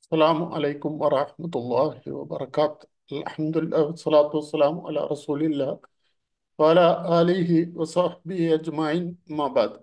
അസ്സലാമു അലൈക്കും വറഹ്മത്തുള്ളാഹി വബറകാത്ത്. അൽഹംദുലില്ലാഹി വസ്സലാത്തു വസ്സലാമു അലാ റസൂലില്ലാഹ് വഅലാ ആലിഹി വസഹ്ബിഹി അജ്മഈൻ. അമ്മാ ബഅദ്.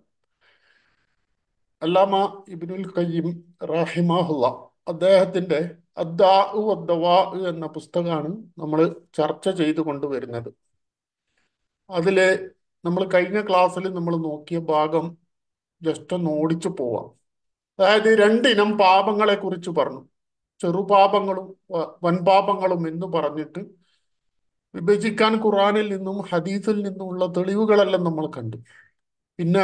അല്ലാമ ഇബ്നുൽ ഖയ്യിം റഹിമഹുല്ലാഹ് അദ്ദേഹത്തിന്റെ അദ്ദാഉ വദ്ദവാഉ എന്ന പുസ്തകമാണ് നമ്മൾ ചർച്ച ചെയ്തു കൊണ്ടുവരുന്നത്. അതിലെ നമ്മൾ കഴിഞ്ഞ ക്ലാസ്സിൽ നമ്മൾ നോക്കിയ ഭാഗം ജസ്റ്റ് ഒന്ന് ഓടിച്ചു പോവാം. അതായത് രണ്ടിനം പാപങ്ങളെ കുറിച്ച് പറഞ്ഞു. ചെറുപാപങ്ങളും വൻപാപങ്ങളും എന്ന് പറഞ്ഞിട്ട് വിഭജിക്കാൻ ഖുറാനിൽ നിന്നും ഹദീസിൽ നിന്നുമുള്ള തെളിവുകളെല്ലാം നമ്മൾ കണ്ടു. പിന്നെ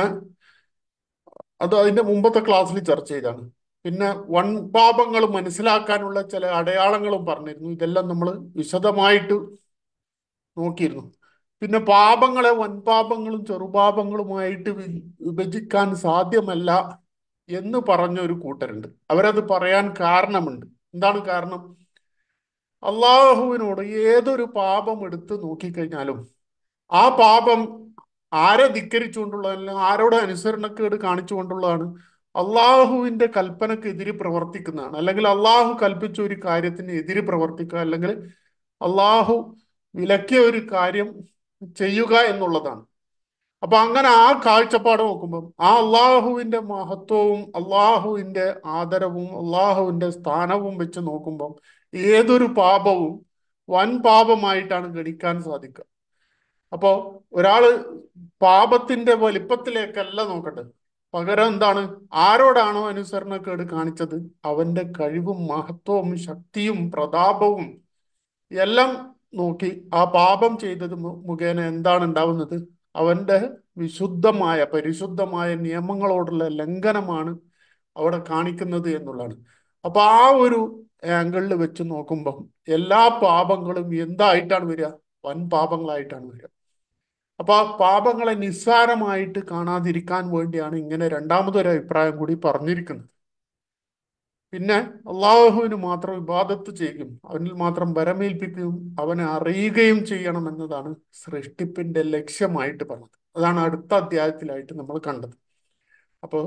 അത് അതിന്റെ മുമ്പത്തെ ക്ലാസ്സിൽ ചർച്ച ചെയ്താണ്. പിന്നെ വൻപാപങ്ങൾ മനസ്സിലാക്കാനുള്ള ചില അടയാളങ്ങളും പറഞ്ഞിരുന്നു. ഇതെല്ലാം നമ്മൾ വിശദമായിട്ട് നോക്കിയിരുന്നു. പിന്നെ പാപങ്ങളെ വൻപാപങ്ങളും ചെറുപാപങ്ങളുമായിട്ട് വിഭജിക്കാൻ സാധ്യമല്ല എന്ന് പറഞ്ഞ ഒരു കൂട്ടരുണ്ട്. അവരത് പറയാൻ കാരണമുണ്ട്. എന്താണ് കാരണം? അള്ളാഹുവിനോട് ഏതൊരു പാപം എടുത്ത് നോക്കിക്കഴിഞ്ഞാലും ആ പാപം ആരെ ധിക്കരിച്ചുകൊണ്ടുള്ളതല്ല, ആരോട് അനുസരണക്കേട് കാണിച്ചുകൊണ്ടുള്ളതാണ്, അള്ളാഹുവിന്റെ കൽപ്പനക്ക് എതിര് പ്രവർത്തിക്കുന്നതാണ്. അല്ലെങ്കിൽ അള്ളാഹു കൽപ്പിച്ച ഒരു കാര്യത്തിന് എതിര് പ്രവർത്തിക്കുക, അല്ലെങ്കിൽ അള്ളാഹു വിലക്കിയ ഒരു കാര്യം ചെയ്യുക എന്നുള്ളതാണ്. അപ്പൊ അങ്ങനെ ആ കാഴ്ചപ്പാട് നോക്കുമ്പം ആ അള്ളാഹുവിന്റെ മഹത്വവും അള്ളാഹുവിന്റെ ആദരവും അള്ളാഹുവിന്റെ സ്ഥാനവും വെച്ച് നോക്കുമ്പം ഏതൊരു പാപവും വൻ പാപമായിട്ടാണ് ഗണിക്കാൻ സാധിക്കുക. അപ്പോ ഒരാള് പാപത്തിന്റെ വലിപ്പത്തിലേക്കല്ല നോക്കട്ടെ, പകരം എന്താണ്, ആരോടാണോ അനുസരണക്കേട് കാണിച്ചത് അവന്റെ കഴിവും മഹത്വവും ശക്തിയും പ്രതാപവും എല്ലാം നോക്കി ആ പാപം ചെയ്തത് മുഖേന എന്താണ് ഉണ്ടാവുന്നത്, അവന്റെ വിശുദ്ധമായ പരിശുദ്ധമായ നിയമങ്ങളോടുള്ള ലംഘനമാണ് അവിടെ കാണിക്കുന്നത് എന്നുള്ളതാണ്. അപ്പൊ ആ ഒരു ആംഗിളിൽ വെച്ച് നോക്കുമ്പം എല്ലാ പാപങ്ങളും എന്തായിട്ടാണ് വരിക? വൻ പാപങ്ങളായിട്ടാണ് വരിക. അപ്പൊ ആ പാപങ്ങളെ നിസ്സാരമായിട്ട് കാണാതിരിക്കാൻ വേണ്ടിയാണ് ഇങ്ങനെ രണ്ടാമതൊരു അഭിപ്രായം കൂടി പറഞ്ഞിരിക്കുന്നത്. പിന്നെ അള്ളാഹുവിന് മാത്രം ഇബാദത്ത് ചെയ്യും, അവനിൽ മാത്രം ബരമേൽപ്പിക്കുകയും അവനെ അറിയുകയും ചെയ്യണം എന്നതാണ് സൃഷ്ടിപ്പിന്റെ ലക്ഷ്യമായിട്ട് പറഞ്ഞത്. അതാണ് അടുത്ത അധ്യായത്തിലായിട്ട് നമ്മൾ കണ്ടത്. അപ്പോൾ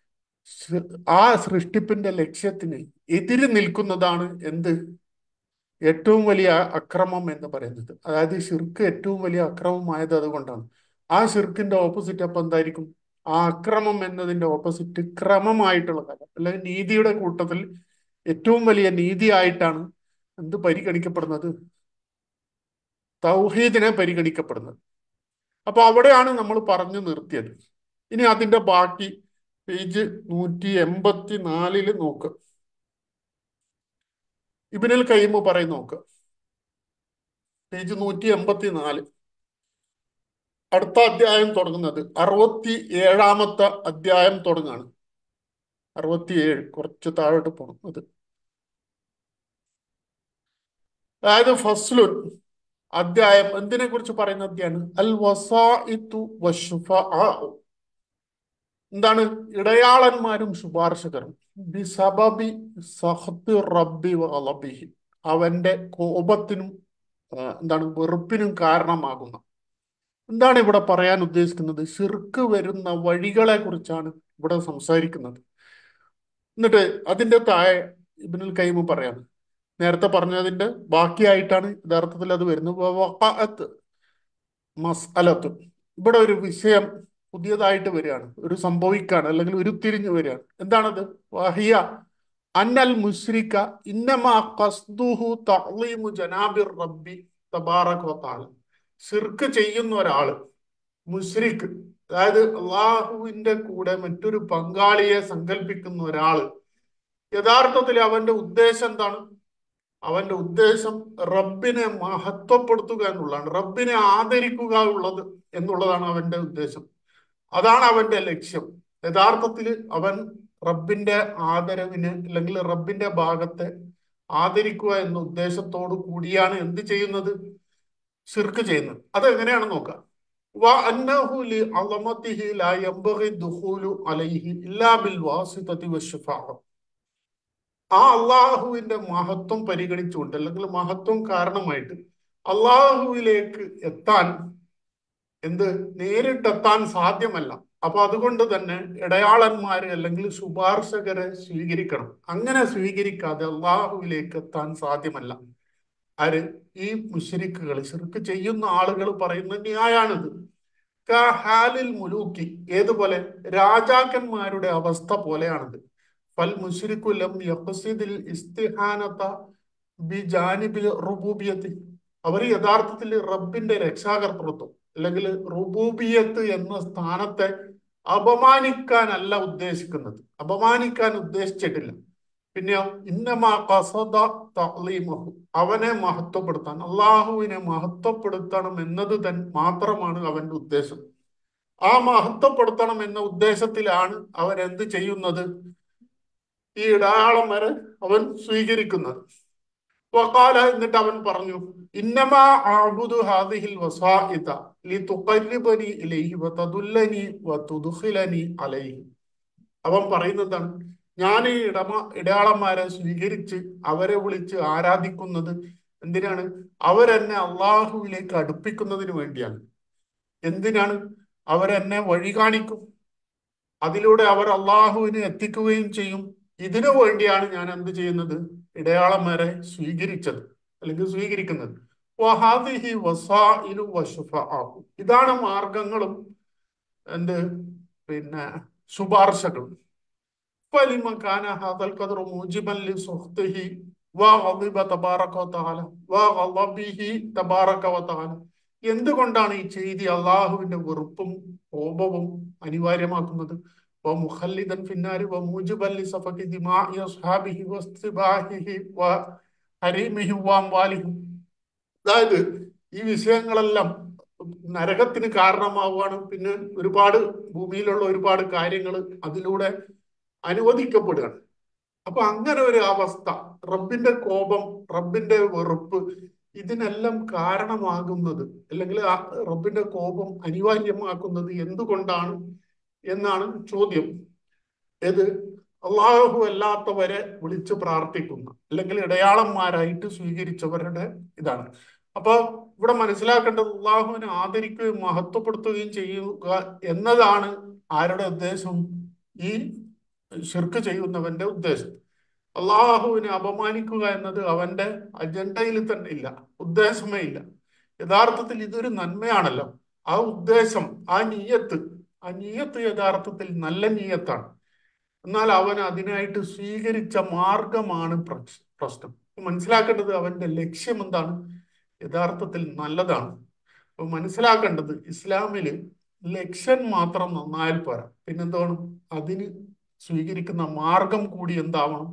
ആ സൃഷ്ടിപ്പിന്റെ ലക്ഷ്യത്തിന് എതിര് നിൽക്കുന്നതാണ് എന്ത്? ഏറ്റവും വലിയ അക്രമം എന്ന് പറയുന്നത്. അതായത് ഷിർക്ക് ഏറ്റവും വലിയ അക്രമമായത് അതുകൊണ്ടാണ്. ആ ഷിർക്കിന്റെ ഓപ്പോസിറ്റ് അപ്പൊ എന്തായിരിക്കും? ആ അക്രമം എന്നതിന്റെ ഓപ്പോസിറ്റ് ക്രമമായിട്ടുള്ള കാര്യം, അല്ലെങ്കിൽ നീതിയുടെ കൂട്ടത്തിൽ ഏറ്റവും വലിയ നീതിയായിട്ടാണ് എന്ത് പരിഗണിക്കപ്പെടുന്നത്? തൗഹീദിനെ പരിഗണിക്കപ്പെടുന്നത്. അപ്പൊ അവിടെയാണ് നമ്മൾ പറഞ്ഞു നിർത്തിയത്. ഇനി അതിന്റെ ബാക്കി പേജ് 184 നോക്ക്. ഇബ്നുൽ ഖയ്യിം പറയും, നോക്ക് പേജ് 184. അടുത്ത അധ്യായം തുടങ്ങുന്നത് 67-ാമത്തെ അധ്യായം തുടങ്ങാണ്. 67, കുറച്ച് താഴോട്ട് പോകണം. അത് അതായത് ഫസ്ലുൻ, അധ്യായം എന്തിനെ കുറിച്ച് പറയുന്ന അധ്യായം? അൽ വസാഇതു വശുഫആ. എന്താണ്? ഇടയാളന്മാരും ശുപാർശകരും. ബിസബബി സഖ്തി റബ്ബി വഗളബിഹി, അവന്റെ കോപത്തിനും എന്താണ് വെറുപ്പിനും കാരണമാകുന്ന. എന്താണ് ഇവിടെ പറയാൻ ഉദ്ദേശിക്കുന്നത്? ശിർക്ക് വരുന്ന വഴികളെ കുറിച്ചാണ് ഇവിടെ സംസാരിക്കുന്നത്. എന്നിട്ട് അതിന്റെ താഴെ ഇബ്നുൽ ഖയ്യിം പറയാണ്, നേരത്തെ പറഞ്ഞതിന്റെ ബാക്കിയായിട്ടാണ് യഥാർത്ഥത്തിൽ അത് വരുന്നത്. വഖഅത്ത് മസ്അലത്ത്, ഇവിടെ ഒരു വിഷയം പുതിയതായിട്ട് വരികയാണ്, ഒരു സംഭവിക്കാണ്, അല്ലെങ്കിൽ ഉരുത്തിരിഞ്ഞു വരികയാണ്. എന്താണത്? വഹിയ അന്നൽ മുശ്രിക ഇന്നമാ ഖസ്ദുഹു തഅ്ളീമു ജനാബിർ റബ്ബി തബാറക വതആല. ശിർക്ക് ചെയ്യുന്ന ഒരാള്, മുശ്രിക്ക്, അതായത് അള്ളാഹുവിന്റെ കൂടെ മറ്റൊരു പങ്കാളിയെ സങ്കല്പിക്കുന്ന ഒരാള്, യഥാർത്ഥത്തിൽ അവന്റെ ഉദ്ദേശം എന്താണ്? അവന്റെ ഉദ്ദേശം റബ്ബിനെ മഹത്വപ്പെടുത്തുക എന്നുള്ളതാണ്, റബ്ബിനെ ആദരിക്കുക എന്നുള്ളതാണ് അവന്റെ ഉദ്ദേശം. അതാണ് അവന്റെ ലക്ഷ്യം. യഥാർത്ഥത്തിൽ അവൻ റബ്ബിന്റെ ആദരവിനെ, അല്ലെങ്കിൽ റബ്ബിന്റെ ഭാഗത്തെ ആദരിക്കുക എന്ന ഉദ്ദേശത്തോടു കൂടിയാണ് എന്ത് ചെയ്യുന്നത്? ശിർക്ക് ചെയ്യുന്നത്. അത് എങ്ങനെയാണെന്ന് നോക്കാം. وأنه لعظمته لا ينبغي الدخول عليه إلا بالواسطة والشفاعة. ആ അള്ളാഹുവിന്റെ മഹത്വം പരിഗണിച്ചുകൊണ്ട്, അല്ലെങ്കിൽ മഹത്വം കാരണമായിട്ട് അള്ളാഹുവിലേക്ക് എത്താൻ നേരിട്ടെത്താൻ സാധ്യമല്ല. അപ്പൊ അതുകൊണ്ട് തന്നെ ഇടയാളന്മാര് അല്ലെങ്കിൽ ശുപാർശകരെ സ്വീകരിക്കണം. അങ്ങനെ സ്വീകരിക്കാതെ അള്ളാഹുവിലേക്ക് എത്താൻ സാധ്യമല്ല. ആര്? ഈ മുശ്രിക്കുകൾ, ശിർക്ക് ചെയ്യുന്ന ആളുകൾ പറയുന്ന ന്യായാണിത്. ഹാലിൽ മുലൂക്കി, ഏതുപോലെ? രാജാക്കന്മാരുടെ അവസ്ഥ പോലെയാണിത്. ഫൽ മുശ്രിക്കു ലം യഖ്സിദിൽ ഇസ്തിഹാനത ബിജാനിബിൽ റുബൂബിയത്തി. അവർ യഥാർത്ഥത്തിൽ റബ്ബിന്റെ രക്ഷാകർതൃത്വം അല്ലെങ്കിൽ റുബൂബിയത്ത് എന്ന സ്ഥാനത്തെ അപമാനിക്കാനല്ല ഉദ്ദേശിക്കുന്നത്, അപമാനിക്കാൻ ഉദ്ദേശിച്ചിട്ടില്ല. പിന്നെയോ ഇന്നമാ ഖസദ തഅ്ലീമഹു, അവനെ മഹത്വപ്പെടുത്താൻ, അള്ളാഹുവിനെ മഹത്വപ്പെടുത്തണം എന്നത് മാത്രമാണ് അവന്റെ ഉദ്ദേശം. ആ മഹത്വപ്പെടുത്തണം എന്ന ഉദ്ദേശത്തിലാണ് അവൻ എന്ത് ചെയ്യുന്നത്? ഈ ഇടയാളം വരെ അവൻ സ്വീകരിക്കുന്നത്. വഖാല, എന്നിട്ട് അവൻ പറഞ്ഞു, ഇന്നമാ അഅ്ബുദു ഹാദിഹിൽ വസാഇത ലിതുഖർരിബനി ഇലൈഹി വതദുല്ലനി വതുദ്ഖിലനി അലൈഹി. അവൻ പറയുന്നതാണ്, ഞാൻ ഈ ഇടയാളന്മാരെ സ്വീകരിച്ച് അവരെ വിളിച്ച് ആരാധിക്കുന്നത് എന്തിനാണ്? അവരെന്നെ അള്ളാഹുവിലേക്ക് അടുപ്പിക്കുന്നതിന് വേണ്ടിയാണ്. എന്തിനാണ്? അവരെന്നെ വഴി കാണിക്കും, അതിലൂടെ അവർ അള്ളാഹുവിനെ എത്തിക്കുകയും ചെയ്യും. ഇതിനു വേണ്ടിയാണ് ഞാൻ എന്ത് ചെയ്യുന്നത്? ഇടയാളന്മാരെ സ്വീകരിച്ചത് അല്ലെങ്കിൽ സ്വീകരിക്കുന്നത്. വഹാദിഹി വസാഇലു വശുഫാഉ, ഇതാണ് മാർഗങ്ങളും എന്ത് പിന്നെ ശുപാർശകളും. فلما كان هذا القدر موجبا لسخطه وغضب تبارك وتعالى وغضبه تبارك وتعالى. എന്തുകൊണ്ടാണ് ഈ ചെയ്തി അള്ളാഹുവിന്റെ വെറുപ്പും കോപവും അനിവാര്യമാക്കുന്നത്? ومخلدا في النار وموجبا لسفك دماء أصحابه واستباحه وحريمهم وأموالهم. അതായത് ഈ വിഷയങ്ങളെല്ലാം നരകത്തിന് കാരണമാവുകയാണ്. പിന്നെ ഒരുപാട് ഭൂമിയിലുള്ള ഒരുപാട് കാര്യങ്ങൾ അതിലൂടെ അനുവദിക്കപ്പെടുകയാണ്. അപ്പൊ അങ്ങനെ ഒരു അവസ്ഥ, റബ്ബിന്റെ കോപം, റബ്ബിന്റെ വെറുപ്പ്, ഇതിനെല്ലാം കാരണമാകുന്നത് അല്ലെങ്കിൽ ആ റബ്ബിന്റെ കോപം അനിവാര്യമാക്കുന്നത് എന്തുകൊണ്ടാണ് എന്നാണ് ചോദ്യം. ഏത്? അള്ളാഹു അല്ലാത്തവരെ വിളിച്ച് പ്രാർത്ഥിക്കുന്ന അല്ലെങ്കിൽ ഇടയാളന്മാരായിട്ട് സ്വീകരിച്ചവരുടെ ഇതാണ്. അപ്പൊ ഇവിടെ മനസ്സിലാക്കേണ്ടത്, അള്ളാഹുവിനെ ആദരിക്കുകയും മഹത്വപ്പെടുത്തുകയും ചെയ്യുക എന്നതാണ് ആരുടെ ഉദ്ദേശം? ഈ ശിർക്ക് ചെയ്യുന്നവന്റെ ഉദ്ദേശം. അള്ളാഹുവിനെ അപമാനിക്കുക എന്നത് അവന്റെ അജണ്ടയിൽ തന്നെ ഇല്ല, ഉദ്ദേശമേ ഇല്ല. യഥാർത്ഥത്തിൽ ഇതൊരു നന്മയാണല്ലോ. ആ ഉദ്ദേശം, ആ നീയത്ത് യഥാർത്ഥത്തിൽ നല്ല നീയത്താണ്. എന്നാൽ അവൻ അതിനായിട്ട് സ്വീകരിച്ച മാർഗമാണ് പ്രശ്നം. മനസ്സിലാക്കേണ്ടത് അവന്റെ ലക്ഷ്യം എന്താണ്? യഥാർത്ഥത്തിൽ നല്ലതാണ്. അപ്പൊ മനസ്സിലാക്കേണ്ടത്, ഇസ്ലാമില് ലക്ഷ്യം മാത്രം നന്നായാൽ പോരാ, പിന്നെന്താണ്? അതിന് സ്വീകരിക്കുന്ന മാർഗം കൂടി എന്താവണം?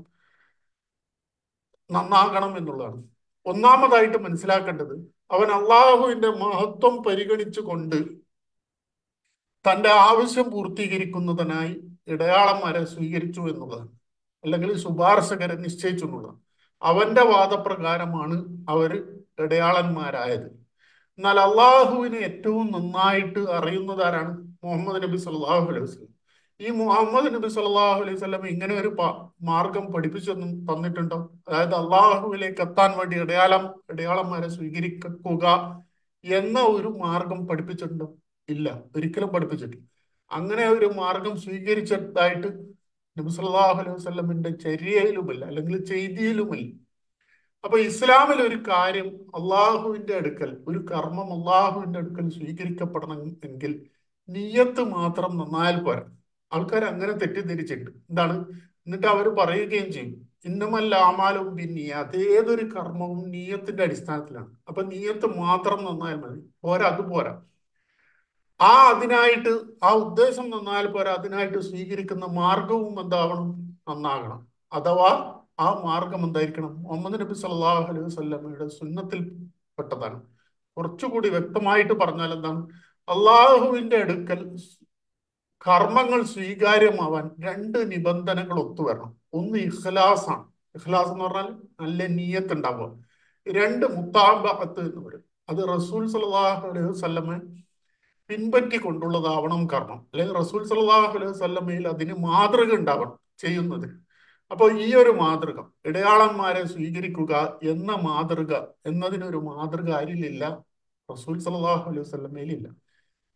നന്നാകണം എന്നുള്ളതാണ്. ഒന്നാമതായിട്ട് മനസ്സിലാക്കേണ്ടത്, അവൻ അള്ളാഹുവിന്റെ മഹത്വം പരിഗണിച്ചുകൊണ്ട് തന്റെ ആവശ്യം പൂർത്തീകരിക്കുന്നതിനായി ഇടയാളന്മാരെ സ്വീകരിച്ചു എന്നുള്ളതാണ്, അല്ലെങ്കിൽ ശുപാർശകരെ നിശ്ചയിച്ചു എന്നുള്ളതാണ്. അവന്റെ വാദപ്രകാരമാണ് അവർ ഇടയാളന്മാരായത്. എന്നാൽ അള്ളാഹുവിനെ ഏറ്റവും നന്നായിട്ട് അറിയുന്നത് ആരാണ്? മുഹമ്മദ് നബി സല്ലല്ലാഹു അലൈഹി വസല്ലം. ഈ മുഹമ്മദ് നബി സല്ലല്ലാഹു അലൈഹി വസല്ലം ഇങ്ങനെ ഒരു മാർഗം പഠിപ്പിച്ചു തന്നിട്ടുണ്ടോ? അതായത് അള്ളാഹുവിലേക്ക് എത്താൻ വേണ്ടി ഇടയാളന്മാരെ സ്വീകരിക്കുക എന്ന ഒരു മാർഗം പഠിപ്പിച്ചിട്ടുണ്ടോ? ഇല്ല, ഒരിക്കലും പഠിപ്പിച്ചിട്ടില്ല. അങ്ങനെ ഒരു മാർഗം സ്വീകരിച്ചതായിട്ട് നബി സല്ലല്ലാഹു അലൈഹി വസല്ലമിന്റെ ചര്യയിലുമില്ല അല്ലെങ്കിൽ ചെയ്തിയിലുമില്ല. അപ്പൊ ഇസ്ലാമിൽ ഒരു കാര്യം അള്ളാഹുവിന്റെ അടുക്കൽ, ഒരു കർമ്മം അള്ളാഹുവിന്റെ അടുക്കൽ സ്വീകരിക്കപ്പെടണം എങ്കിൽ നിയ്യത്ത് മാത്രം നന്നായാൽ പോരാ. ആൾക്കാർ അങ്ങനെ തെറ്റിദ്ധരിച്ചിട്ടുണ്ട്. എന്താണ്? എന്നിട്ട് അവർ പറയുകയും ചെയ്യും, ഇന്നമല്ല ആമാലും ബിന്നിയ്യാത്ത്, ഏതൊരു കർമ്മവും നീയത്തിന്റെ അടിസ്ഥാനത്തിലാണ്. അപ്പൊ നീയത്ത് മാത്രം നന്നായാൽ മതി, പോരാ, അത് പോരാ. അതിനായിട്ട് ആ ഉദ്ദേശം നന്നായാൽ പോരാ, അതിനായിട്ട് സ്വീകരിക്കുന്ന മാർഗവും എന്താവണം? നന്നാകണം. അഥവാ ആ മാർഗം എന്തായിരിക്കണം? മുഹമ്മദ് നബി സല്ലല്ലാഹു അലൈഹി വസല്ലമയുടെ സുന്നത്തിൽ പെട്ടതാണ്. കുറച്ചുകൂടി വ്യക്തമായിട്ട് പറഞ്ഞാൽ എന്താണ്? അള്ളാഹുവിന്റെ അടുക്കൽ കർമ്മങ്ങൾ സ്വീകാര്യമാവാൻ രണ്ട് നിബന്ധനകൾ ഒത്തുവരണം. ഒന്ന് ഇഖ്ലാസാണ്. ഇഖ്ലാസ് എന്ന് പറഞ്ഞാൽ നല്ല നീയത്ത് ഉണ്ടാവുക. രണ്ട് മുത്താബഅത്ത് എന്ന് പറയും. അത് റസൂൽ സല്ലല്ലാഹു അലൈഹി വസല്ലമെ പിൻപറ്റിക്കൊണ്ടുള്ളതാവണം കർമ്മം, അല്ലെങ്കിൽ റസൂൽ സല്ലല്ലാഹു അലൈഹി വസല്ലമയിൽ അതിന് മാതൃക ഉണ്ടാവണം ചെയ്യുന്നത്. അപ്പോൾ ഈ ഒരു മാതൃക, ഇടയാളന്മാരെ സ്വീകരിക്കുക എന്ന മാതൃക എന്നതിനൊരു മാതൃക ആരിലില്ല? റസൂൽ സല്ലല്ലാഹു അലൈഹി വസല്ലമയിലില്ല.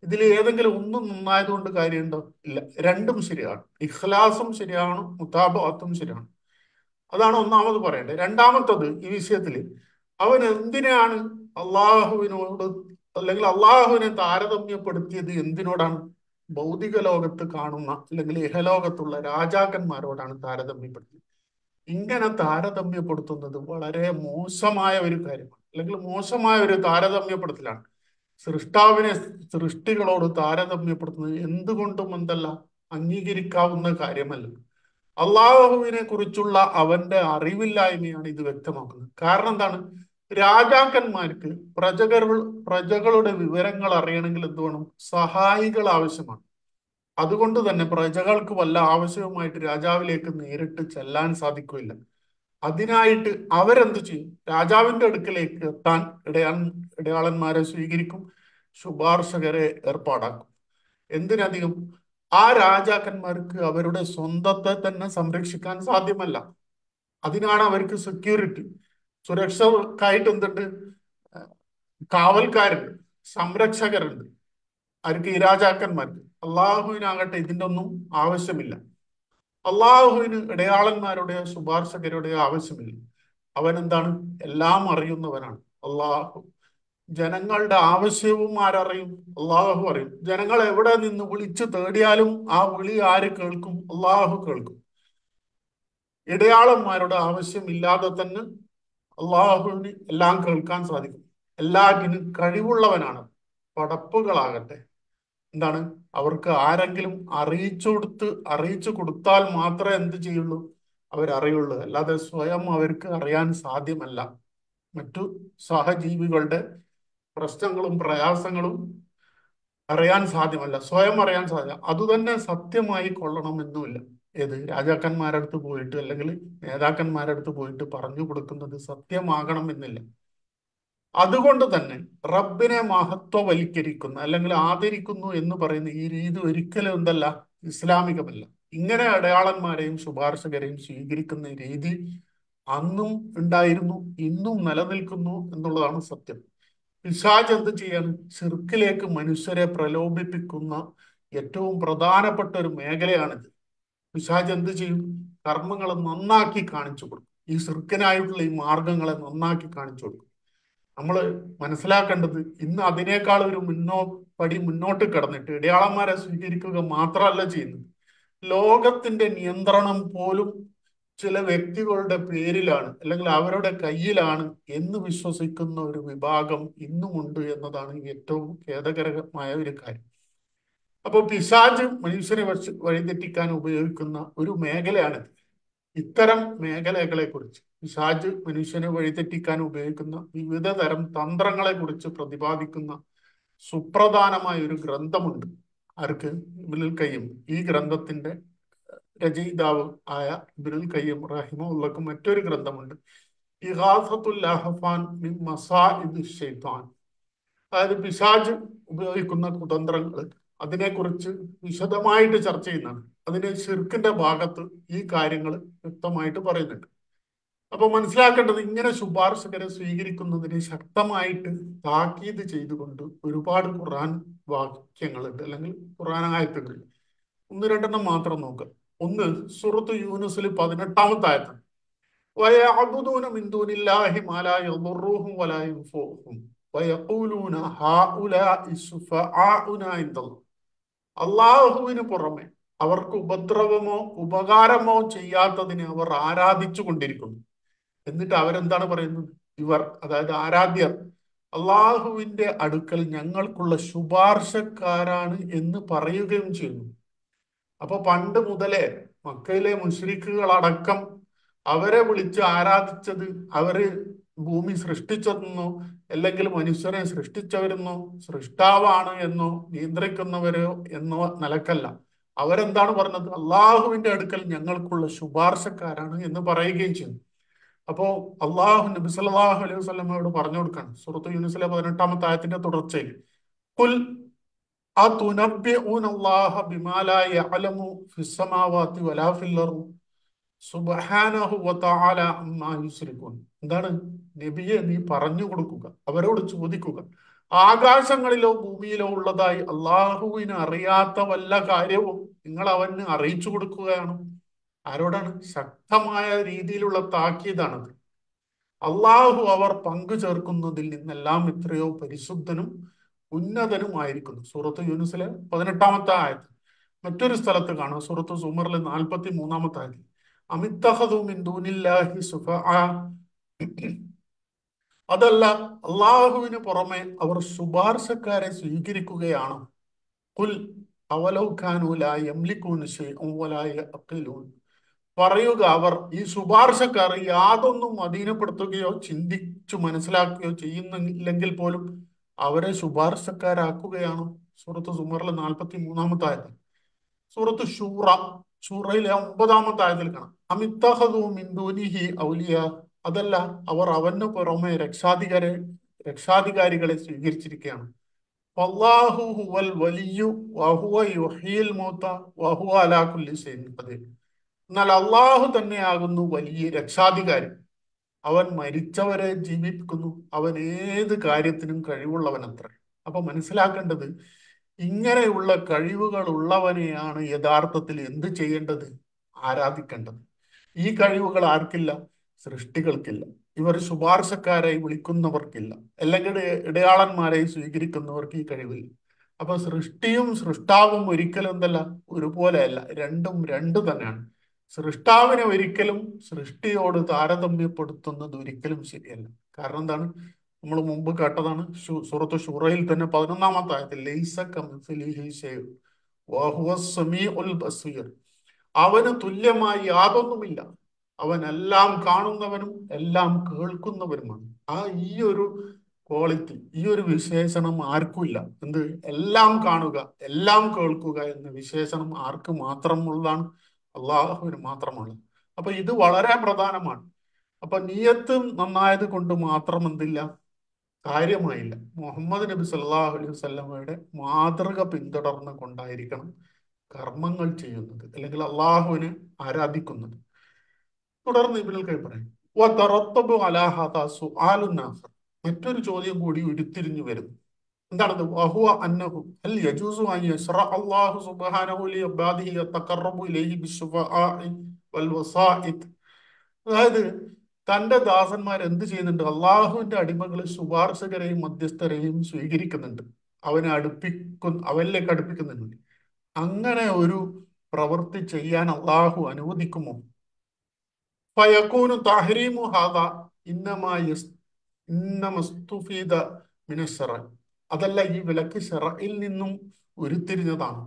ഇതിൽ ഏതെങ്കിലും ഒന്നും നന്നായതുകൊണ്ട് കാര്യമുണ്ടോ? ഇല്ല. രണ്ടും ശരിയാണ്. ഇഖ്ലാസും ശരിയാണ്, മുതാബഅത്തും ശരിയാണ്. അതാണ് ഒന്നാമത് പറയേണ്ടത്. രണ്ടാമത്തത്, ഈ വിഷയത്തിൽ അവൻ എന്തിനാണ് അള്ളാഹുവിനോട്, അല്ലെങ്കിൽ അള്ളാഹുവിനെ താരതമ്യപ്പെടുത്തിയത് എന്തിനോടാണ്? ഭൗതിക ലോകത്ത് കാണുന്ന അല്ലെങ്കിൽ ഇഹലോകത്തുള്ള രാജാക്കന്മാരോടാണ് താരതമ്യപ്പെടുത്തിയത്. ഇങ്ങനെ താരതമ്യപ്പെടുത്തുന്നത് വളരെ മോശമായ ഒരു കാര്യമാണ്, അല്ലെങ്കിൽ മോശമായ ഒരു താരതമ്യപ്പെടുത്തലാണ്. സൃഷ്ടാവിനെ സൃഷ്ടികളോട് താരതമ്യപ്പെടുത്തുന്നത് എന്തുകൊണ്ടും എന്തല്ല, അംഗീകരിക്കാവുന്ന കാര്യമല്ല. അള്ളാഹുവിനെ കുറിച്ചുള്ള അവന്റെ അറിവില്ലായ്മയാണ് ഇത് വ്യക്തമാക്കുന്നത്. കാരണം എന്താണ്? രാജാക്കന്മാർക്ക് പ്രജകളുടെ വിവരങ്ങൾ അറിയണമെങ്കിൽ എന്ത് വേണം? സഹായികൾ ആവശ്യമാണ്. അതുകൊണ്ട് തന്നെ പ്രജകൾക്ക് വല്ല ആവശ്യവുമായിട്ട് രാജാവിലേക്ക് നേരിട്ട് ചെല്ലാൻ സാധിക്കില്ല. അതിനായിട്ട് അവരെന്ത് ചെയ്യും? രാജാവിന്റെ അടുക്കലേക്ക് എത്താൻ ഇടയാളന്മാരെ സ്വീകരിക്കും, ശുപാർശകരെ ഏർപ്പാടാക്കും. എന്തിനധികം, ആ രാജാക്കന്മാർക്ക് അവരുടെ സ്വന്തത്തെ തന്നെ സംരക്ഷിക്കാൻ സാധ്യമല്ല. അതിനാണ് അവർക്ക് സെക്യൂരിറ്റി, സുരക്ഷക്കായിട്ട് എന്തുണ്ട്? കാവൽക്കാരുണ്ട്, സംരക്ഷകരുണ്ട്. ആർക്ക്? ഈ രാജാക്കന്മാർക്ക്. അള്ളാഹുവിനാകട്ടെ ഇതിൻ്റെ ഒന്നും ആവശ്യമില്ല. അള്ളാഹുവിന് ഇടയാളന്മാരുടെയോ ശുപാർശകരുടെയോ ആവശ്യമില്ല. അവൻ എന്താണ്? എല്ലാം അറിയുന്നവനാണ് അള്ളാഹു. ജനങ്ങളുടെ ആവശ്യവും ആരറിയും? അള്ളാഹു അറിയും. ജനങ്ങൾ എവിടെ നിന്ന് വിളിച്ചു തേടിയാലും ആ വിളി ആര് കേൾക്കും? അള്ളാഹു കേൾക്കും. ഇടയാളന്മാരുടെ ആവശ്യമില്ലാതെ തന്നെ അള്ളാഹുവിന് എല്ലാം കേൾക്കാൻ സാധിക്കും. എല്ലാറ്റിനും കഴിവുള്ളവനാണ്. പടപ്പുകളാകട്ടെ എന്താണ്? അവർക്ക് ആരെങ്കിലും അറിയിച്ചു കൊടുത്താൽ മാത്രമേ എന്ത് ചെയ്യുള്ളൂ? അവരറിയുള്ളൂ. അല്ലാതെ സ്വയം അവർക്ക് അറിയാൻ സാധ്യമല്ല. മറ്റു സഹജീവികളുടെ പ്രശ്നങ്ങളും പ്രയാസങ്ങളും അറിയാൻ സാധ്യമല്ല, സ്വയം അറിയാൻ സാധ്യമല്ല. അതുതന്നെ സത്യമായി കൊള്ളണമെന്നുമില്ല. ഏത്? രാജാക്കന്മാരുടെ അടുത്ത് പോയിട്ട് അല്ലെങ്കിൽ നേതാക്കന്മാരുടെ അടുത്ത് പോയിട്ട് പറഞ്ഞു കൊടുക്കുന്നത് സത്യമാകണം എന്നില്ല. അതുകൊണ്ട് തന്നെ റബ്ബിനെ മഹത്വവൽക്കരിക്കുന്ന അല്ലെങ്കിൽ ആദരിക്കുന്നു എന്ന് പറയുന്ന ഈ രീതി ഒരിക്കലും എന്തല്ല, ഇസ്ലാമികമല്ല. ഇങ്ങനെ അടയാളന്മാരെയും ശുപാർശകരെയും സ്വീകരിക്കുന്ന രീതി അന്നും ഉണ്ടായിരുന്നു, ഇന്നും നിലനിൽക്കുന്നു എന്നുള്ളതാണ് സത്യം. പിശാച് എന്ത് ചെയ്യാണ്? ശിർക്കിലേക്ക് മനുഷ്യരെ പ്രലോഭിപ്പിക്കുന്ന ഏറ്റവും പ്രധാനപ്പെട്ട ഒരു മേഖലയാണിത്. പിശാച് എന്ത് ചെയ്യും? കർമ്മങ്ങളെ നന്നാക്കി കാണിച്ചു കൊടുക്കും. ഈ ശിർക്കിനായിട്ടുള്ള ഈ മാർഗങ്ങളെ നന്നാക്കി കാണിച്ചു കൊടുക്കും. നമ്മൾ മനസ്സിലാക്കേണ്ടത്, ഇന്ന് അതിനേക്കാൾ ഒരു പടി മുന്നോട്ട് കടന്നിട്ട് ഇടയാളന്മാരെ സ്വീകരിക്കുക മാത്രമല്ല ചെയ്യുന്നത്, ലോകത്തിന്റെ നിയന്ത്രണം പോലും ചില വ്യക്തികളുടെ പേരിലാണ് അല്ലെങ്കിൽ അവരുടെ കയ്യിലാണ് എന്ന് വിശ്വസിക്കുന്ന ഒരു വിഭാഗം ഇന്നുമുണ്ട് എന്നതാണ് ഏറ്റവും ഖേദകരമായ ഒരു കാര്യം. അപ്പോൾ പിശാച് മനുഷ്യനെ വഴിതെറ്റിക്കാൻ ഉപയോഗിക്കുന്ന ഒരു മേഖലയാണ് ഇത്തരം മേഖലകളെ കുറിച്ച്, പിശാച് മനുഷ്യനെ വഴിതെറ്റിക്കാൻ ഉപയോഗിക്കുന്ന വിവിധ തരം തന്ത്രങ്ങളെ കുറിച്ച് പ്രതിപാദിക്കുന്ന സുപ്രധാനമായ ഒരു ഗ്രന്ഥമുണ്ട്. ആർക്ക്? ഇബ്നുൽ ഖയ്യിം. ഈ ഗ്രന്ഥത്തിന്റെ രചയിതാവ് ആയ ഇബ്നുൽ ഖയ്യിം റഹിമഹുള്ളാഹ് മറ്റൊരു ഗ്രന്ഥമുണ്ട്, ഇഗാസത്തുൽ ലഹഫാൻ മിൻ മസാഇദി ശൈത്താൻ. അതായത് പിശാച് ഉപയോഗിക്കുന്ന കുതന്ത്രങ്ങൾ, അതിനെക്കുറിച്ച് വിശദമായിട്ട് ചർച്ച ചെയ്യുന്നതാണ്. അതിന് ശിർക്കിന്റെ ഭാഗത്ത് ഈ കാര്യങ്ങൾ വ്യക്തമായിട്ട് പറയുന്നുണ്ട്. അപ്പൊ മനസ്സിലാക്കേണ്ടത്, ഇങ്ങനെ ശുപാർശകരെ സ്വീകരിക്കുന്നതിന് ശക്തമായിട്ട് താക്കീത് ചെയ്തുകൊണ്ട് ഒരുപാട് ഖുർആൻ വാക്യങ്ങളുണ്ട്, അല്ലെങ്കിൽ ഖുർആൻ ആയത്തുകളുണ്ട്. ഒന്ന് രണ്ടെണ്ണം മാത്രം നോക്കുക. ഒന്ന്, സൂറത്ത് യൂനുസിൽ 18-ാമത്തെ ആയത്ത്, വയഅബുദൂന മിൻ ദൂനില്ലാഹി മാ ലാ യദുർറുഹും വലാ യൻഫഉഹും വയഖൂലൂന ഹൗലാഇ ശുഫആഉനാ ഇൻദല്ലാഹ്. അള്ളാഹുവിന് പുറമെ അവർക്ക് ഉപദ്രവമോ ഉപകാരമോ ചെയ്യാത്തതിനെ അവർ ആരാധിച്ചു കൊണ്ടിരിക്കുന്നു. എന്നിട്ട് അവരെന്താണ് പറയുന്നത്? ഇവർ, അതായത് ആരാധ്യർ, അള്ളാഹുവിന്റെ അടുക്കൽ ഞങ്ങൾക്കുള്ള ശുപാർശക്കാരാണ് എന്ന് പറയുകയും ചെയ്യുന്നു. അപ്പൊ പണ്ട് മുതലേ മക്കയിലെ മുശ്രിക്കുകളടക്കം അവരെ വിളിച്ച് ആരാധിച്ചത് അവര് ഭൂമി സൃഷ്ടിച്ചതെന്നോ അല്ലെങ്കിൽ മനുഷ്യനെ സൃഷ്ടിച്ചവരെന്നോ സൃഷ്ടാവാണ് എന്നോ നിയന്ത്രിക്കുന്നവരോ എന്നോ നിലക്കല്ല. അവരെന്താണ് പറഞ്ഞത്? അള്ളാഹുവിന്റെ അടുക്കൽ ഞങ്ങൾക്കുള്ള ശുപാർശക്കാരാണ് എന്ന് പറയുകയും ചെയ്യുന്നു. അപ്പോ അള്ളാഹു നബി സല്ലല്ലാഹു അലൈഹി വസല്ലമയോട് പറഞ്ഞു കൊടുക്കാണ് സൂറത്ത് യൂനുസിലെ 18-ാമത്തെ ആയത്തിന്റെ തുടർച്ചയിൽ, ഖുൽ അതുനബ്ബിഊന അല്ലാഹ ബിമാ ലാ യഅലമു ഫിസ്സമാവാതി വലാ ഫിൽ അർദ് സുബ്ഹാനഹു വതആല അമ്മാ യുശ്രികൂൻ. എന്താണ്? നബിയെ നീ പറഞ്ഞു കൊടുക്കുക, അവരോട് ചോദിക്കുക, ആകാശങ്ങളിലോ ഭൂമിയിലോ ഉള്ളതായി അള്ളാഹുവിന് അറിയാത്ത വല്ല കാര്യവും നിങ്ങൾ അവന് അറിയിച്ചു കൊടുക്കുകയാണ്. ആരോടാണ്? ശക്തമായ രീതിയിലുള്ള താക്കീതാണത്. അള്ളാഹു അവർ പങ്കു ചേർക്കുന്നതിൽ നിന്നെല്ലാം എത്രയോ പരിശുദ്ധനും ഉന്നതനുമായിരിക്കുന്നു. സൂറത്ത് യൂനുസിലെ 18-ാമത്തെ ആയത്ത്. മറ്റൊരു സ്ഥലത്ത് കാണാം, സൂറത്ത് സുമറിലെ 43-ാമത്തെ ആയത്തിൽ, അമിത്തഹദു മിൻ ദൂനില്ലാഹി ശുഫആ, അതല്ല അള്ളാഹുവിന് പുറമെ അവർ ശുപാർശക്കാരെ സ്വീകരിക്കുകയാണ്. ഖുൽ അവലൗ കാനൂ ലാ യംലികൂന ശൈഅൻ വലാ യഅഖിലൂൻ. പറയുക, അവർ ഈ ശുപാർശക്കാർ യാതൊന്നും അധീനപ്പെടുത്തുകയോ ചിന്തിച്ചു മനസ്സിലാക്കുകയോ ചെയ്യുന്നില്ലെങ്കിൽ പോലും അവരെ ശുപാർശക്കാരാക്കുകയാണ്. സൂറത്ത് സുമറിലെ 43-ാമത്തെ ആയത്തിൽ. സൂറത്ത് ഷൂറയിലെ 9-ാമത്തെ ആയത്തിൽ കാണാം, അമിത്തഹദു മിൻ ദൂനിഹി ഔലിയ, അതല്ല അവർ അവന് പുറമെ രക്ഷാധികാരികളെ സ്വീകരിച്ചിരിക്കുകയാണ്. വല്ലാഹു ഹുവൽ വലിയു വഹുവ യുഹ്യിൽ മൗത വഹുവ അലാ കുല്ലി ഷൈഇൻ ഖദീർ. എന്നാൽ അള്ളാഹു തന്നെയാകുന്നു വലിയ രക്ഷാധികാരി. അവൻ മരിച്ചവരെ ജീവിപ്പിക്കുന്നു. അവൻ ഏത് കാര്യത്തിനും കഴിവുള്ളവനത്രേ. അപ്പൊ മനസ്സിലാക്കേണ്ടത്, ഇങ്ങനെയുള്ള കഴിവുകൾ ഉള്ളവനെയാണ് യഥാർത്ഥത്തിൽ എന്ത് ചെയ്യേണ്ടത്? ആരാധിക്കേണ്ടത്. ഈ കഴിവുകൾ ആർക്കില്ല? സൃഷ്ടികൾക്കില്ല. ഇവർ ശുപാർശക്കാരായി വിളിക്കുന്നവർക്കില്ല, അല്ലെങ്കിൽ ഇടയാളന്മാരെ സ്വീകരിക്കുന്നവർക്ക് ഈ കഴിവില്ല. അപ്പൊ സൃഷ്ടിയും സൃഷ്ടാവും ഒരിക്കലും എന്തല്ല, ഒരുപോലെയല്ല. രണ്ടും രണ്ട് തന്നെയാണ്. സൃഷ്ടാവിനെ ഒരിക്കലും സൃഷ്ടിയോട് താരതമ്യപ്പെടുത്തുന്നത് ഒരിക്കലും ശരിയല്ല. കാരണം എന്താണ്? നമ്മൾ മുമ്പ് കേട്ടതാണ്, സൂറത്ത് ഷൂറയിൽ തന്നെ 11-ാമത്തെ ആയത്തിൽ, ലൈസ കമിസ്ലിഹി ഷൈഉൻ വഹുവസ് സമീഉൽ ബസീർ. അവന് തുല്യമായി യാതൊന്നുമില്ല. അവൻ എല്ലാം കാണുന്നവനും എല്ലാം കേൾക്കുന്നവനുമാണ്. ആ ഈ ഒരു ക്വാളിറ്റി, ഈ ഒരു വിശേഷണം ആർക്കുമില്ല. എന്ത്? എല്ലാം കാണുക, എല്ലാം കേൾക്കുക എന്ന വിശേഷണം ആർക്ക് മാത്രമുള്ളതാണ്? അള്ളാഹുവിന് മാത്രമാണ്. അപ്പൊ ഇത് വളരെ പ്രധാനമാണ്. അപ്പൊ നിയത്ത് നന്നായത് കൊണ്ട് മാത്രം എന്തില്ല? കാര്യമായില്ല. മുഹമ്മദ് നബി സല്ലല്ലാഹു അലൈഹി വസല്ലമയുടെ മാതൃക പിന്തുടർന്ന് കൊണ്ടായിരിക്കണം കർമ്മങ്ങൾ ചെയ്യുന്നത്, അല്ലെങ്കിൽ അള്ളാഹുവിനെ ആരാധിക്കുന്നത്. തുടർന്ന് ഇബ്നുൽ ഖയ്യിം പറയും, വതറത്തബു അലാ ഹാദാ സുആലുൻ ആഖർ. മറ്റൊരു ചോദ്യം കൂടി ഉരുത്തിരിഞ്ഞു വരുന്നു. എന്താണത്? വഹുവ അന്നഹു ഹൽ യജൂസു അൻ യശ്റഅ അല്ലാഹു സുബ്ഹാനഹു ലി ഇബാദിഹി യതഖറബു ഇലൈഹി ബിശ്ശുഫആഇ വൽ വസാഇത്. അതായത് തന്റെ ദാസന്മാർ എന്ത് ചെയ്യുന്നുണ്ട്? അള്ളാഹുവിന്റെ അടിമകൾ ശുപാർശകരെയും മധ്യസ്ഥരെയും സ്വീകരിക്കുന്നുണ്ട്, അവനിലേക്ക് അടുപ്പിക്കുന്നുണ്ട്. അങ്ങനെ ഒരു പ്രവൃത്തി ചെയ്യാൻ അള്ളാഹു അനുവദിക്കുമോ? ഫയകൂനു തഹ്രീമു ഹാദാ ഇന്നമാ ഇന്നമസ്തുഫീദ മിന ശറഅ്. അതല്ല, ഈ വിലക്ക് ശറഇൽ നിന്നും ഉരുത്തിരിഞ്ഞതാണ്.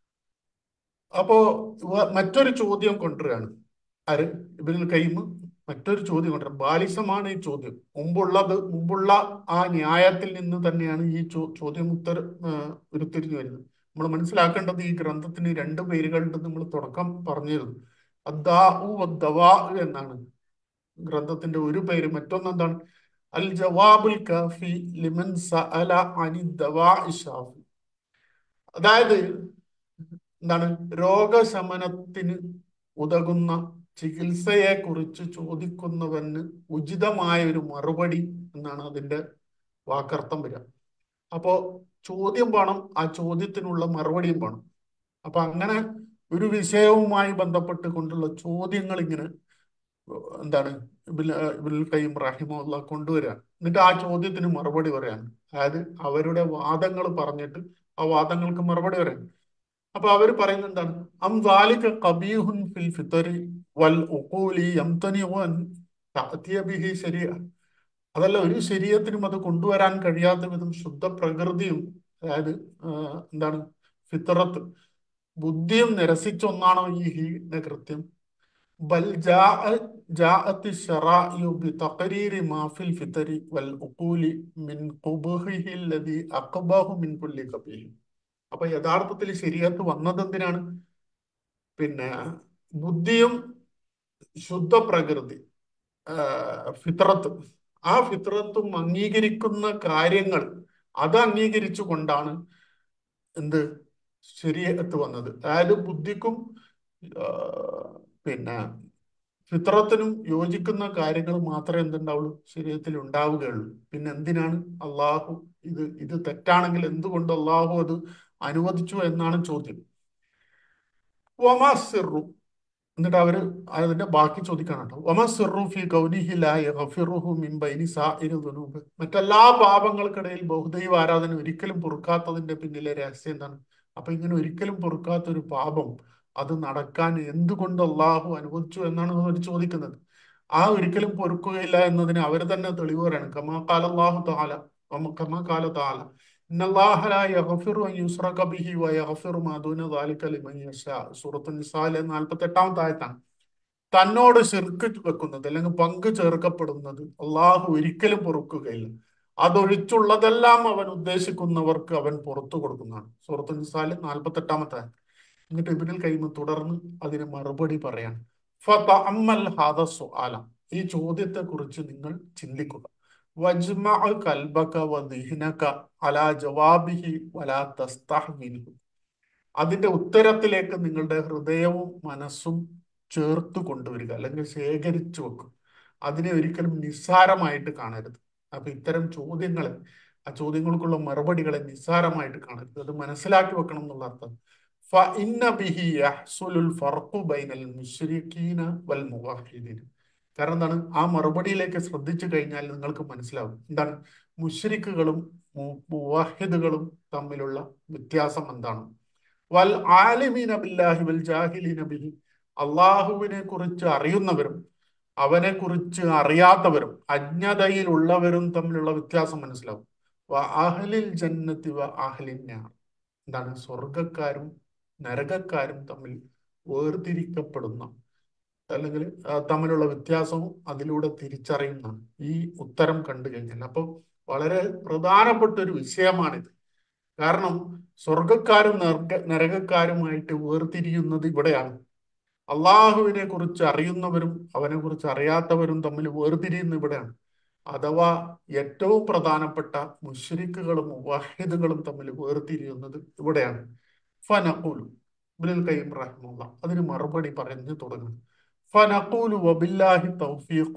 അപ്പോ മറ്റൊരു ചോദ്യം കൊണ്ടുവരികയാണ്. ആര്? ഇബ്നുൽ ഖയ്യിം മറ്റൊരു ചോദ്യം കൊണ്ടുവരാം. ബാലിശമാണ് ഈ ചോദ്യം. മുമ്പുള്ള ആ ന്യായത്തിൽ നിന്ന് തന്നെയാണ് ഈ ചോദ്യം ഉരുത്തിരിഞ്ഞു വരുന്നത്. നമ്മൾ മനസ്സിലാക്കേണ്ടത്, ഈ ഗ്രന്ഥത്തിന് രണ്ട് പേരുകളുണ്ടെന്ന് നമ്മൾ തുടക്കം പറഞ്ഞിരുന്നു. അദ്ദാഉ വദ്ദവാ എന്നാണ് ഗ്രന്ഥത്തിന്റെ ഒരു പേര്. മറ്റൊന്നെന്താണ്? അൽ ജവാബുൽ കാഫി ലിമൻ സഅല അനി ദവാഇ ഷാഫി. അതായത് എന്താണ്? രോഗശമനത്തിന് ഉതകുന്ന ചികിത്സയെ കുറിച്ച് ചോദിക്കുന്നവന് ഉചിതമായ ഒരു മറുപടി എന്നാണ് അതിന്റെ വാക്കർത്ഥം വരിക. അപ്പോ ചോദ്യം വേണം, ആ ചോദ്യത്തിനുള്ള മറുപടിയും വേണം. അപ്പൊ അങ്ങനെ ഒരു വിഷയവുമായി ബന്ധപ്പെട്ട് കൊണ്ടുള്ള ചോദ്യങ്ങൾ ഇങ്ങനെ എന്താണ് ഇബ്നുൽ ഖയ്യിം റഹിമഹുല്ലാഹ് കൊണ്ടുവരികയാണ്. എന്നിട്ട് ആ ചോദ്യത്തിന് മറുപടി പറയാണ്. അതായത് അവരുടെ വാദങ്ങൾ പറഞ്ഞിട്ട് ആ വാദങ്ങൾക്ക് മറുപടി പറയാൻ. അപ്പൊ അവർ പറയുന്നത് എന്താണ്? അം ദാലിക ഖബീഹുൻ ഫിൽ ഫിത്രി വൽ ഉഖൂലി യംതനിഉ അൻ തഅതിയ ബിഹി ശരിയ. അതല്ല, ഒരു ശരീഅത്തിനും അത് കൊണ്ടുവരാൻ കഴിയാത്ത വിധം ശുദ്ധ പ്രകൃതിയും, അതായത് എന്താണ്, ഫിത്രത്ത്, ബുദ്ധിയും നിരസിച്ച ഒന്നാണോ ഈ കൃത്യം? ബൽ ജാഅത്തി ശറാഇഉ ബിതഖരീരി മാ ഫിൽ ഫിത്രി വൽ ഉഖൂലി മിൻ ഖുബൂഹിഹി അല്ലദി അഖബഹു മിൻ കുല്ലി ഖബീഹ്. അപ്പൊ യഥാർത്ഥത്തിൽ ശരീഅത്ത് വന്നത് എന്തിനാണ്? പിന്നെ ബുദ്ധിയും ശുദ്ധ പ്രകൃതി, ഫിത്രത്ത്, ആ ഫിത്രത്തും അംഗീകരിക്കുന്ന കാര്യങ്ങൾ, അത് അംഗീകരിച്ചു കൊണ്ടാണ് എന്ത് ശരീഅത്ത് വന്നത്. അതായത് ബുദ്ധിക്കും പിന്നെ ഫിത്രത്തിനും യോജിക്കുന്ന കാര്യങ്ങൾ മാത്രമേ എന്തുണ്ടാവുള്ളൂ, ശരീരത്തിൽ ഉണ്ടാവുകയുള്ളൂ. പിന്നെ എന്തിനാണ് അള്ളാഹു ഇത് തെറ്റാണെങ്കിൽ എന്തുകൊണ്ട് അള്ളാഹു അത് അനുവദിച്ചു എന്നാണ് ചോദ്യം. വമാസിറു, എന്നിട്ട് അവര് അതിന്റെ ബാക്കി ചോദിക്കാണ് കേട്ടോ. വമാസിറു ഫി കൗനിഹി ലാ യഗ്ഫിറുഹു മിൻ ബൈനി സാഇരി ദുനൂബ്. മറ്റെല്ലാ പാപങ്ങൾക്കിടയിൽ ബഹുദൈവ ആരാധന ഒരിക്കലും പൊറുക്കാത്തതിന്റെ പിന്നിലെ രഹസ്യം എന്താണ്? അപ്പൊ ഇങ്ങനെ ഒരിക്കലും പൊറുക്കാത്ത ഒരു പാപം അത് നടക്കാൻ എന്തുകൊണ്ട് അള്ളാഹു അനുവദിച്ചു എന്നാണ് അവർ ചോദിക്കുന്നത്. ആ ഒരിക്കലും പൊറുക്കുകയില്ല എന്നതിന് അവർ തന്നെ തെളിവ് പറയാണ്. കമാ ഖാല അല്ലാഹു തആല, കമാ ഖാല തആല ഇന്നല്ലാഹ ലാ യഗ്ഫിറു അൻ യുശ്റക ബിഹി വയഗ്ഫിറു മാ ദൂന ദാലിക ലിമൻ യശാ. സൂറത്തുൽ നിസായിലെ 48-ാമത്തെ ആയത്താണ്. തന്നോട് ശിർക്ക് വെക്കുന്നത് അല്ലെങ്കിൽ പങ്കു ചേർക്കപ്പെടുന്നത് അള്ളാഹു ഒരിക്കലും പൊറുക്കുകയില്ല, അതൊഴിച്ചുള്ളതെല്ലാം അവൻ ഉദ്ദേശിക്കുന്നവർക്ക് അവൻ പുറത്തു കൊടുക്കുന്നതാണ്. സൂറത്തുൽ നിസായിലെ 48-ാമത്തെ ആയത്ത്. എന്നിട്ട് ഇബ്നുൽ ഖയ്യിം തുടർന്ന് അതിന് മറുപടി പറയാണ്. ഫതഅമ്മൽ ഹാദ സുആല, ഈ ചോദ്യത്തെ കുറിച്ച് നിങ്ങൾ ചിന്തിക്കുക. വജ്മഅ കൽബക വദിഹ്നക അലാ ജവാബിഹി വലാ തസ്തഹ്മിൻഹു, അതിന്റെ ഉത്തരത്തിലേക്ക് നിങ്ങളുടെ ഹൃദയവും മനസ്സും ചേർത്ത് കൊണ്ടുവരിക അല്ലെങ്കിൽ ശേഖരിച്ചു വെക്കും. അതിനെ ഒരിക്കലും നിസ്സാരമായിട്ട് കാണരുത്. അപ്പൊ ഇത്തരം ചോദ്യങ്ങളെ, ആ ചോദ്യങ്ങൾക്കുള്ള മറുപടികളെ നിസ്സാരമായിട്ട് കാണരുത്, അത് മനസ്സിലാക്കി വെക്കണം എന്നുള്ള അർത്ഥം. ഫഇന്ന ബിഹി യഹ്സുലുൽ ഫർഖു ബൈനൽ മുശ്രിക്കീന വൽ മുവഹ്ഹിദീൻ. കാരണം എന്താണ്? ആ മറുപടിയിലേക്ക് ശ്രദ്ധിച്ചു കഴിഞ്ഞാൽ നിങ്ങൾക്ക് മനസ്സിലാവും എന്താണ് മുശ്രിക്കുകളും മുവഹ്ഹിദുകളും തമ്മിലുള്ള വ്യത്യാസം എന്താണ്. വൽ ആലിമീന ബില്ലാഹി വൽ ജാഹിലീന ബിഹി, അള്ളാഹുവിനെ കുറിച്ച് അറിയുന്നവരും അവനെ കുറിച്ച് അറിയാത്തവരും അജ്ഞതയിലുള്ളവരും തമ്മിലുള്ള വ്യത്യാസം മനസ്സിലാവും. വ അഹ്ലിൽ ജന്നത്തി വ അഹ്ലിൻ നാർ, എന്താണ് സ്വർഗക്കാരും നരകക്കാരും തമ്മിൽ വേർതിരിക്കപ്പെടുന്ന അല്ലെങ്കിൽ തമ്മിലുള്ള വ്യത്യാസവും അതിലൂടെ തിരിച്ചറിയുന്നതാണ് ഈ ഉത്തരം കണ്ടു കഴിഞ്ഞാൽ. അപ്പോൾ വളരെ പ്രധാനപ്പെട്ട ഒരു വിഷയമാണിത്. കാരണം സ്വർഗക്കാരും നരകക്കാരുമായിട്ട് വേർതിരിയുന്നത് ഇവിടെയാണ്. അള്ളാഹുവിനെ കുറിച്ച് അറിയുന്നവരും അവനെ കുറിച്ച് അറിയാത്തവരും തമ്മിൽ വേർതിരിയുന്ന ഇവിടെയാണ്. അഥവാ ഏറ്റവും പ്രധാനപ്പെട്ട മുശ്രിക്കുകളും മുവഹ്ഹിദുകളും തമ്മിൽ വേർതിരിയുന്നത് ഇവിടെയാണ്. ഫനഖൂലു, ഇബ്നുൽ ഖയ്യിം റഹിമഹുല്ലാഹ് അതിന് മറുപടി പറഞ്ഞു തുടങ്ങുന്നു. ഫനഖൂലു വബില്ലാഹി തൗഫീഖു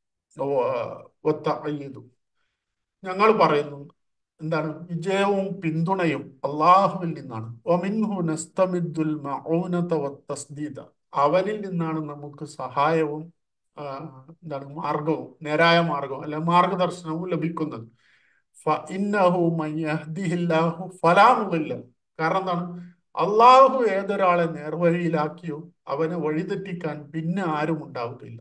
വത്തഅയ്യിദു, ഞങ്ങൾ പറയുന്നു എന്താണ്, വിജയവും പിന്തുണയും അള്ളാഹുവിൽ നിന്നാണ്. വമിൻഹു നസ്തമിദ്ദുൽ മഊനത വത്തസ്ദീദ, അവനിൽ നിന്നാണ് നമുക്ക് സഹായവും എന്താണ് മാർഗവും, നേരായ മാർഗവും അല്ലെ മാർഗദർശനവും ലഭിക്കുന്നത്. ഫഇന്നഹു മൻ യഹ്ദിഹില്ലാഹു ഫലാ മുളില്ല, കാരണം എന്താണ്, അള്ളാഹു ഏതൊരാളെ നേർവഴിയിലാക്കിയോ അവനെ വഴിതെറ്റിക്കാൻ പിന്നെ ആരും ഉണ്ടാവുകയില്ല.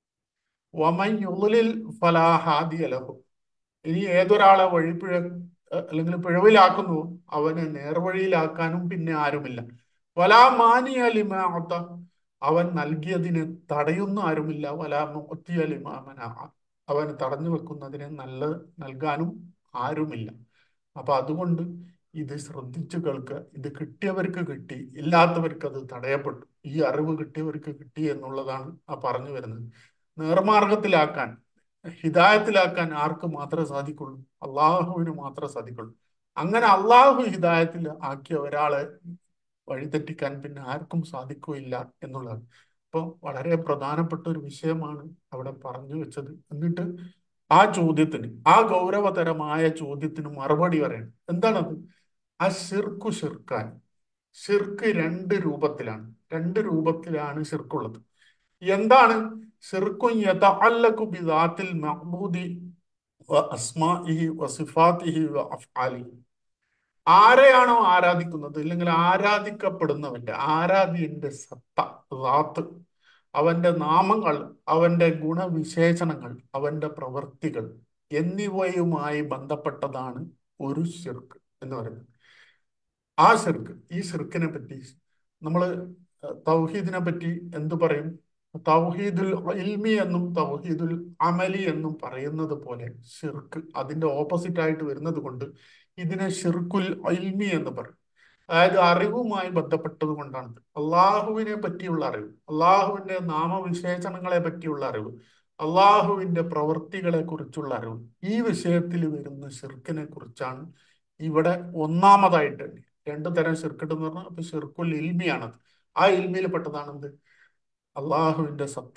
വമൻ യുളിൽ ഫലാ ഹാദിയ ലഹു, ഇനി ഏതൊരാളെ അല്ലെങ്കിൽ പിഴവിലാക്കുന്നു അവനെ നേർവഴിയിലാക്കാനും പിന്നെ ആരുമില്ല. വലാ മാനിയ ലിമാ അത, അവൻ നൽകിയതിനെ തടയുന്ന ആരുമില്ല. വലാ മുഅ്തിയ ലിമാ മനഅ, അവൻ തടഞ്ഞു വെക്കുന്നതിനെ നൽകാനും ആരുമില്ല. അപ്പൊ അതുകൊണ്ട് ഇത് ശ്രദ്ധിച്ചു കേൾക്കുക. ഇത് കിട്ടിയവർക്ക് കിട്ടി, ഇല്ലാത്തവർക്ക് അത് തടയപ്പെട്ടു. ഈ അറിവ് കിട്ടിയവർക്ക് കിട്ടി എന്നുള്ളതാണ് ആ പറഞ്ഞു വരുന്നത്. നേർമാർഗത്തിലാക്കാൻ, ഹിദായത്തിലാക്കാൻ ആർക്ക് മാത്രമേ സാധിക്കുള്ളൂ? അള്ളാഹുവിന് മാത്രമേ സാധിക്കുള്ളൂ. അങ്ങനെ അള്ളാഹു ഹിദായത്തിൽ ആക്കിയ ഒരാളെ വഴിതെറ്റിക്കാൻ പിന്നെ ആർക്കും സാധിക്കുകയില്ല എന്നുള്ളതാണ്. അപ്പോൾ വളരെ പ്രധാനപ്പെട്ട ഒരു വിഷയമാണ് അവിടെ പറഞ്ഞു വെച്ചത്. എന്നിട്ട് ആ ചോദ്യത്തിന്, ആ ഗൗരവതരമായ ചോദ്യത്തിന് മറുപടി പറയണം. എന്താണത്? ആ ഷിർക്ക് ഷിർക്കാൻ, ഷിർക്ക് രണ്ട് രൂപത്തിലാണ്, രണ്ട് രൂപത്തിലാണ് ഷിർക്കുള്ളത്. എന്താണ് ഷിർക്കുൻ? യതഅല്ലഖു ബിദാത്തിൽ മഅ്ബൂദി വ അസ്മാഇഹി വ സിഫാത്തിഹി വ അഫ്ആലിഹി, ആരെയാണോ ആരാധിക്കുന്നത് അല്ലെങ്കിൽ ആരാധിക്കപ്പെടുന്നവന്റെ ആരാധ്യന്റെ സത്ത, റാത്ത്, അവന്റെ നാമങ്ങൾ, അവന്റെ ഗുണവിശേഷണങ്ങൾ, അവന്റെ പ്രവൃത്തികൾ എന്നിവയുമായി ബന്ധപ്പെട്ടതാണ് ഒരു ശിർക്ക് എന്ന് പറയുന്നത്. ആ ശിർക്ക്, ഈ ശിർക്കിനെ പറ്റി നമ്മൾ തൗഹീദിനെ പറ്റി എന്തു പറയും? തൗഹീദുൽ ഇൽമി എന്നും തൗഹീദുൽ അമലി എന്നും പറയുന്നത് പോലെ ഷിർക്ക് അതിന്റെ ഓപ്പോസിറ്റ് ആയിട്ട് വരുന്നത് കൊണ്ട് ഇതിനെ ഷിർക്കുൽ ഇൽമി എന്ന് പറയും. അതായത് അറിവുമായി ബന്ധപ്പെട്ടത് കൊണ്ടാണ്. അള്ളാഹുവിനെ പറ്റിയുള്ള അറിവ്, അള്ളാഹുവിന്റെ നാമവിശേഷണങ്ങളെ പറ്റിയുള്ള അറിവ്, അള്ളാഹുവിന്റെ പ്രവൃത്തികളെ കുറിച്ചുള്ള അറിവ്, ഈ വിഷയത്തിൽ വരുന്ന ഷിർക്കിനെ കുറിച്ചാണ് ഇവിടെ ഒന്നാമതായിട്ട്. രണ്ടു തരം ഷിർക്കുണ്ട് എന്ന് പറഞ്ഞാൽ അപ്പൊ ഷിർക്കുൽ ഇൽമിയാണത്. ആ ഇൽമിയിൽ പെട്ടതാണെന്ത്? അള്ളാഹുവിന്റെ സത്ത,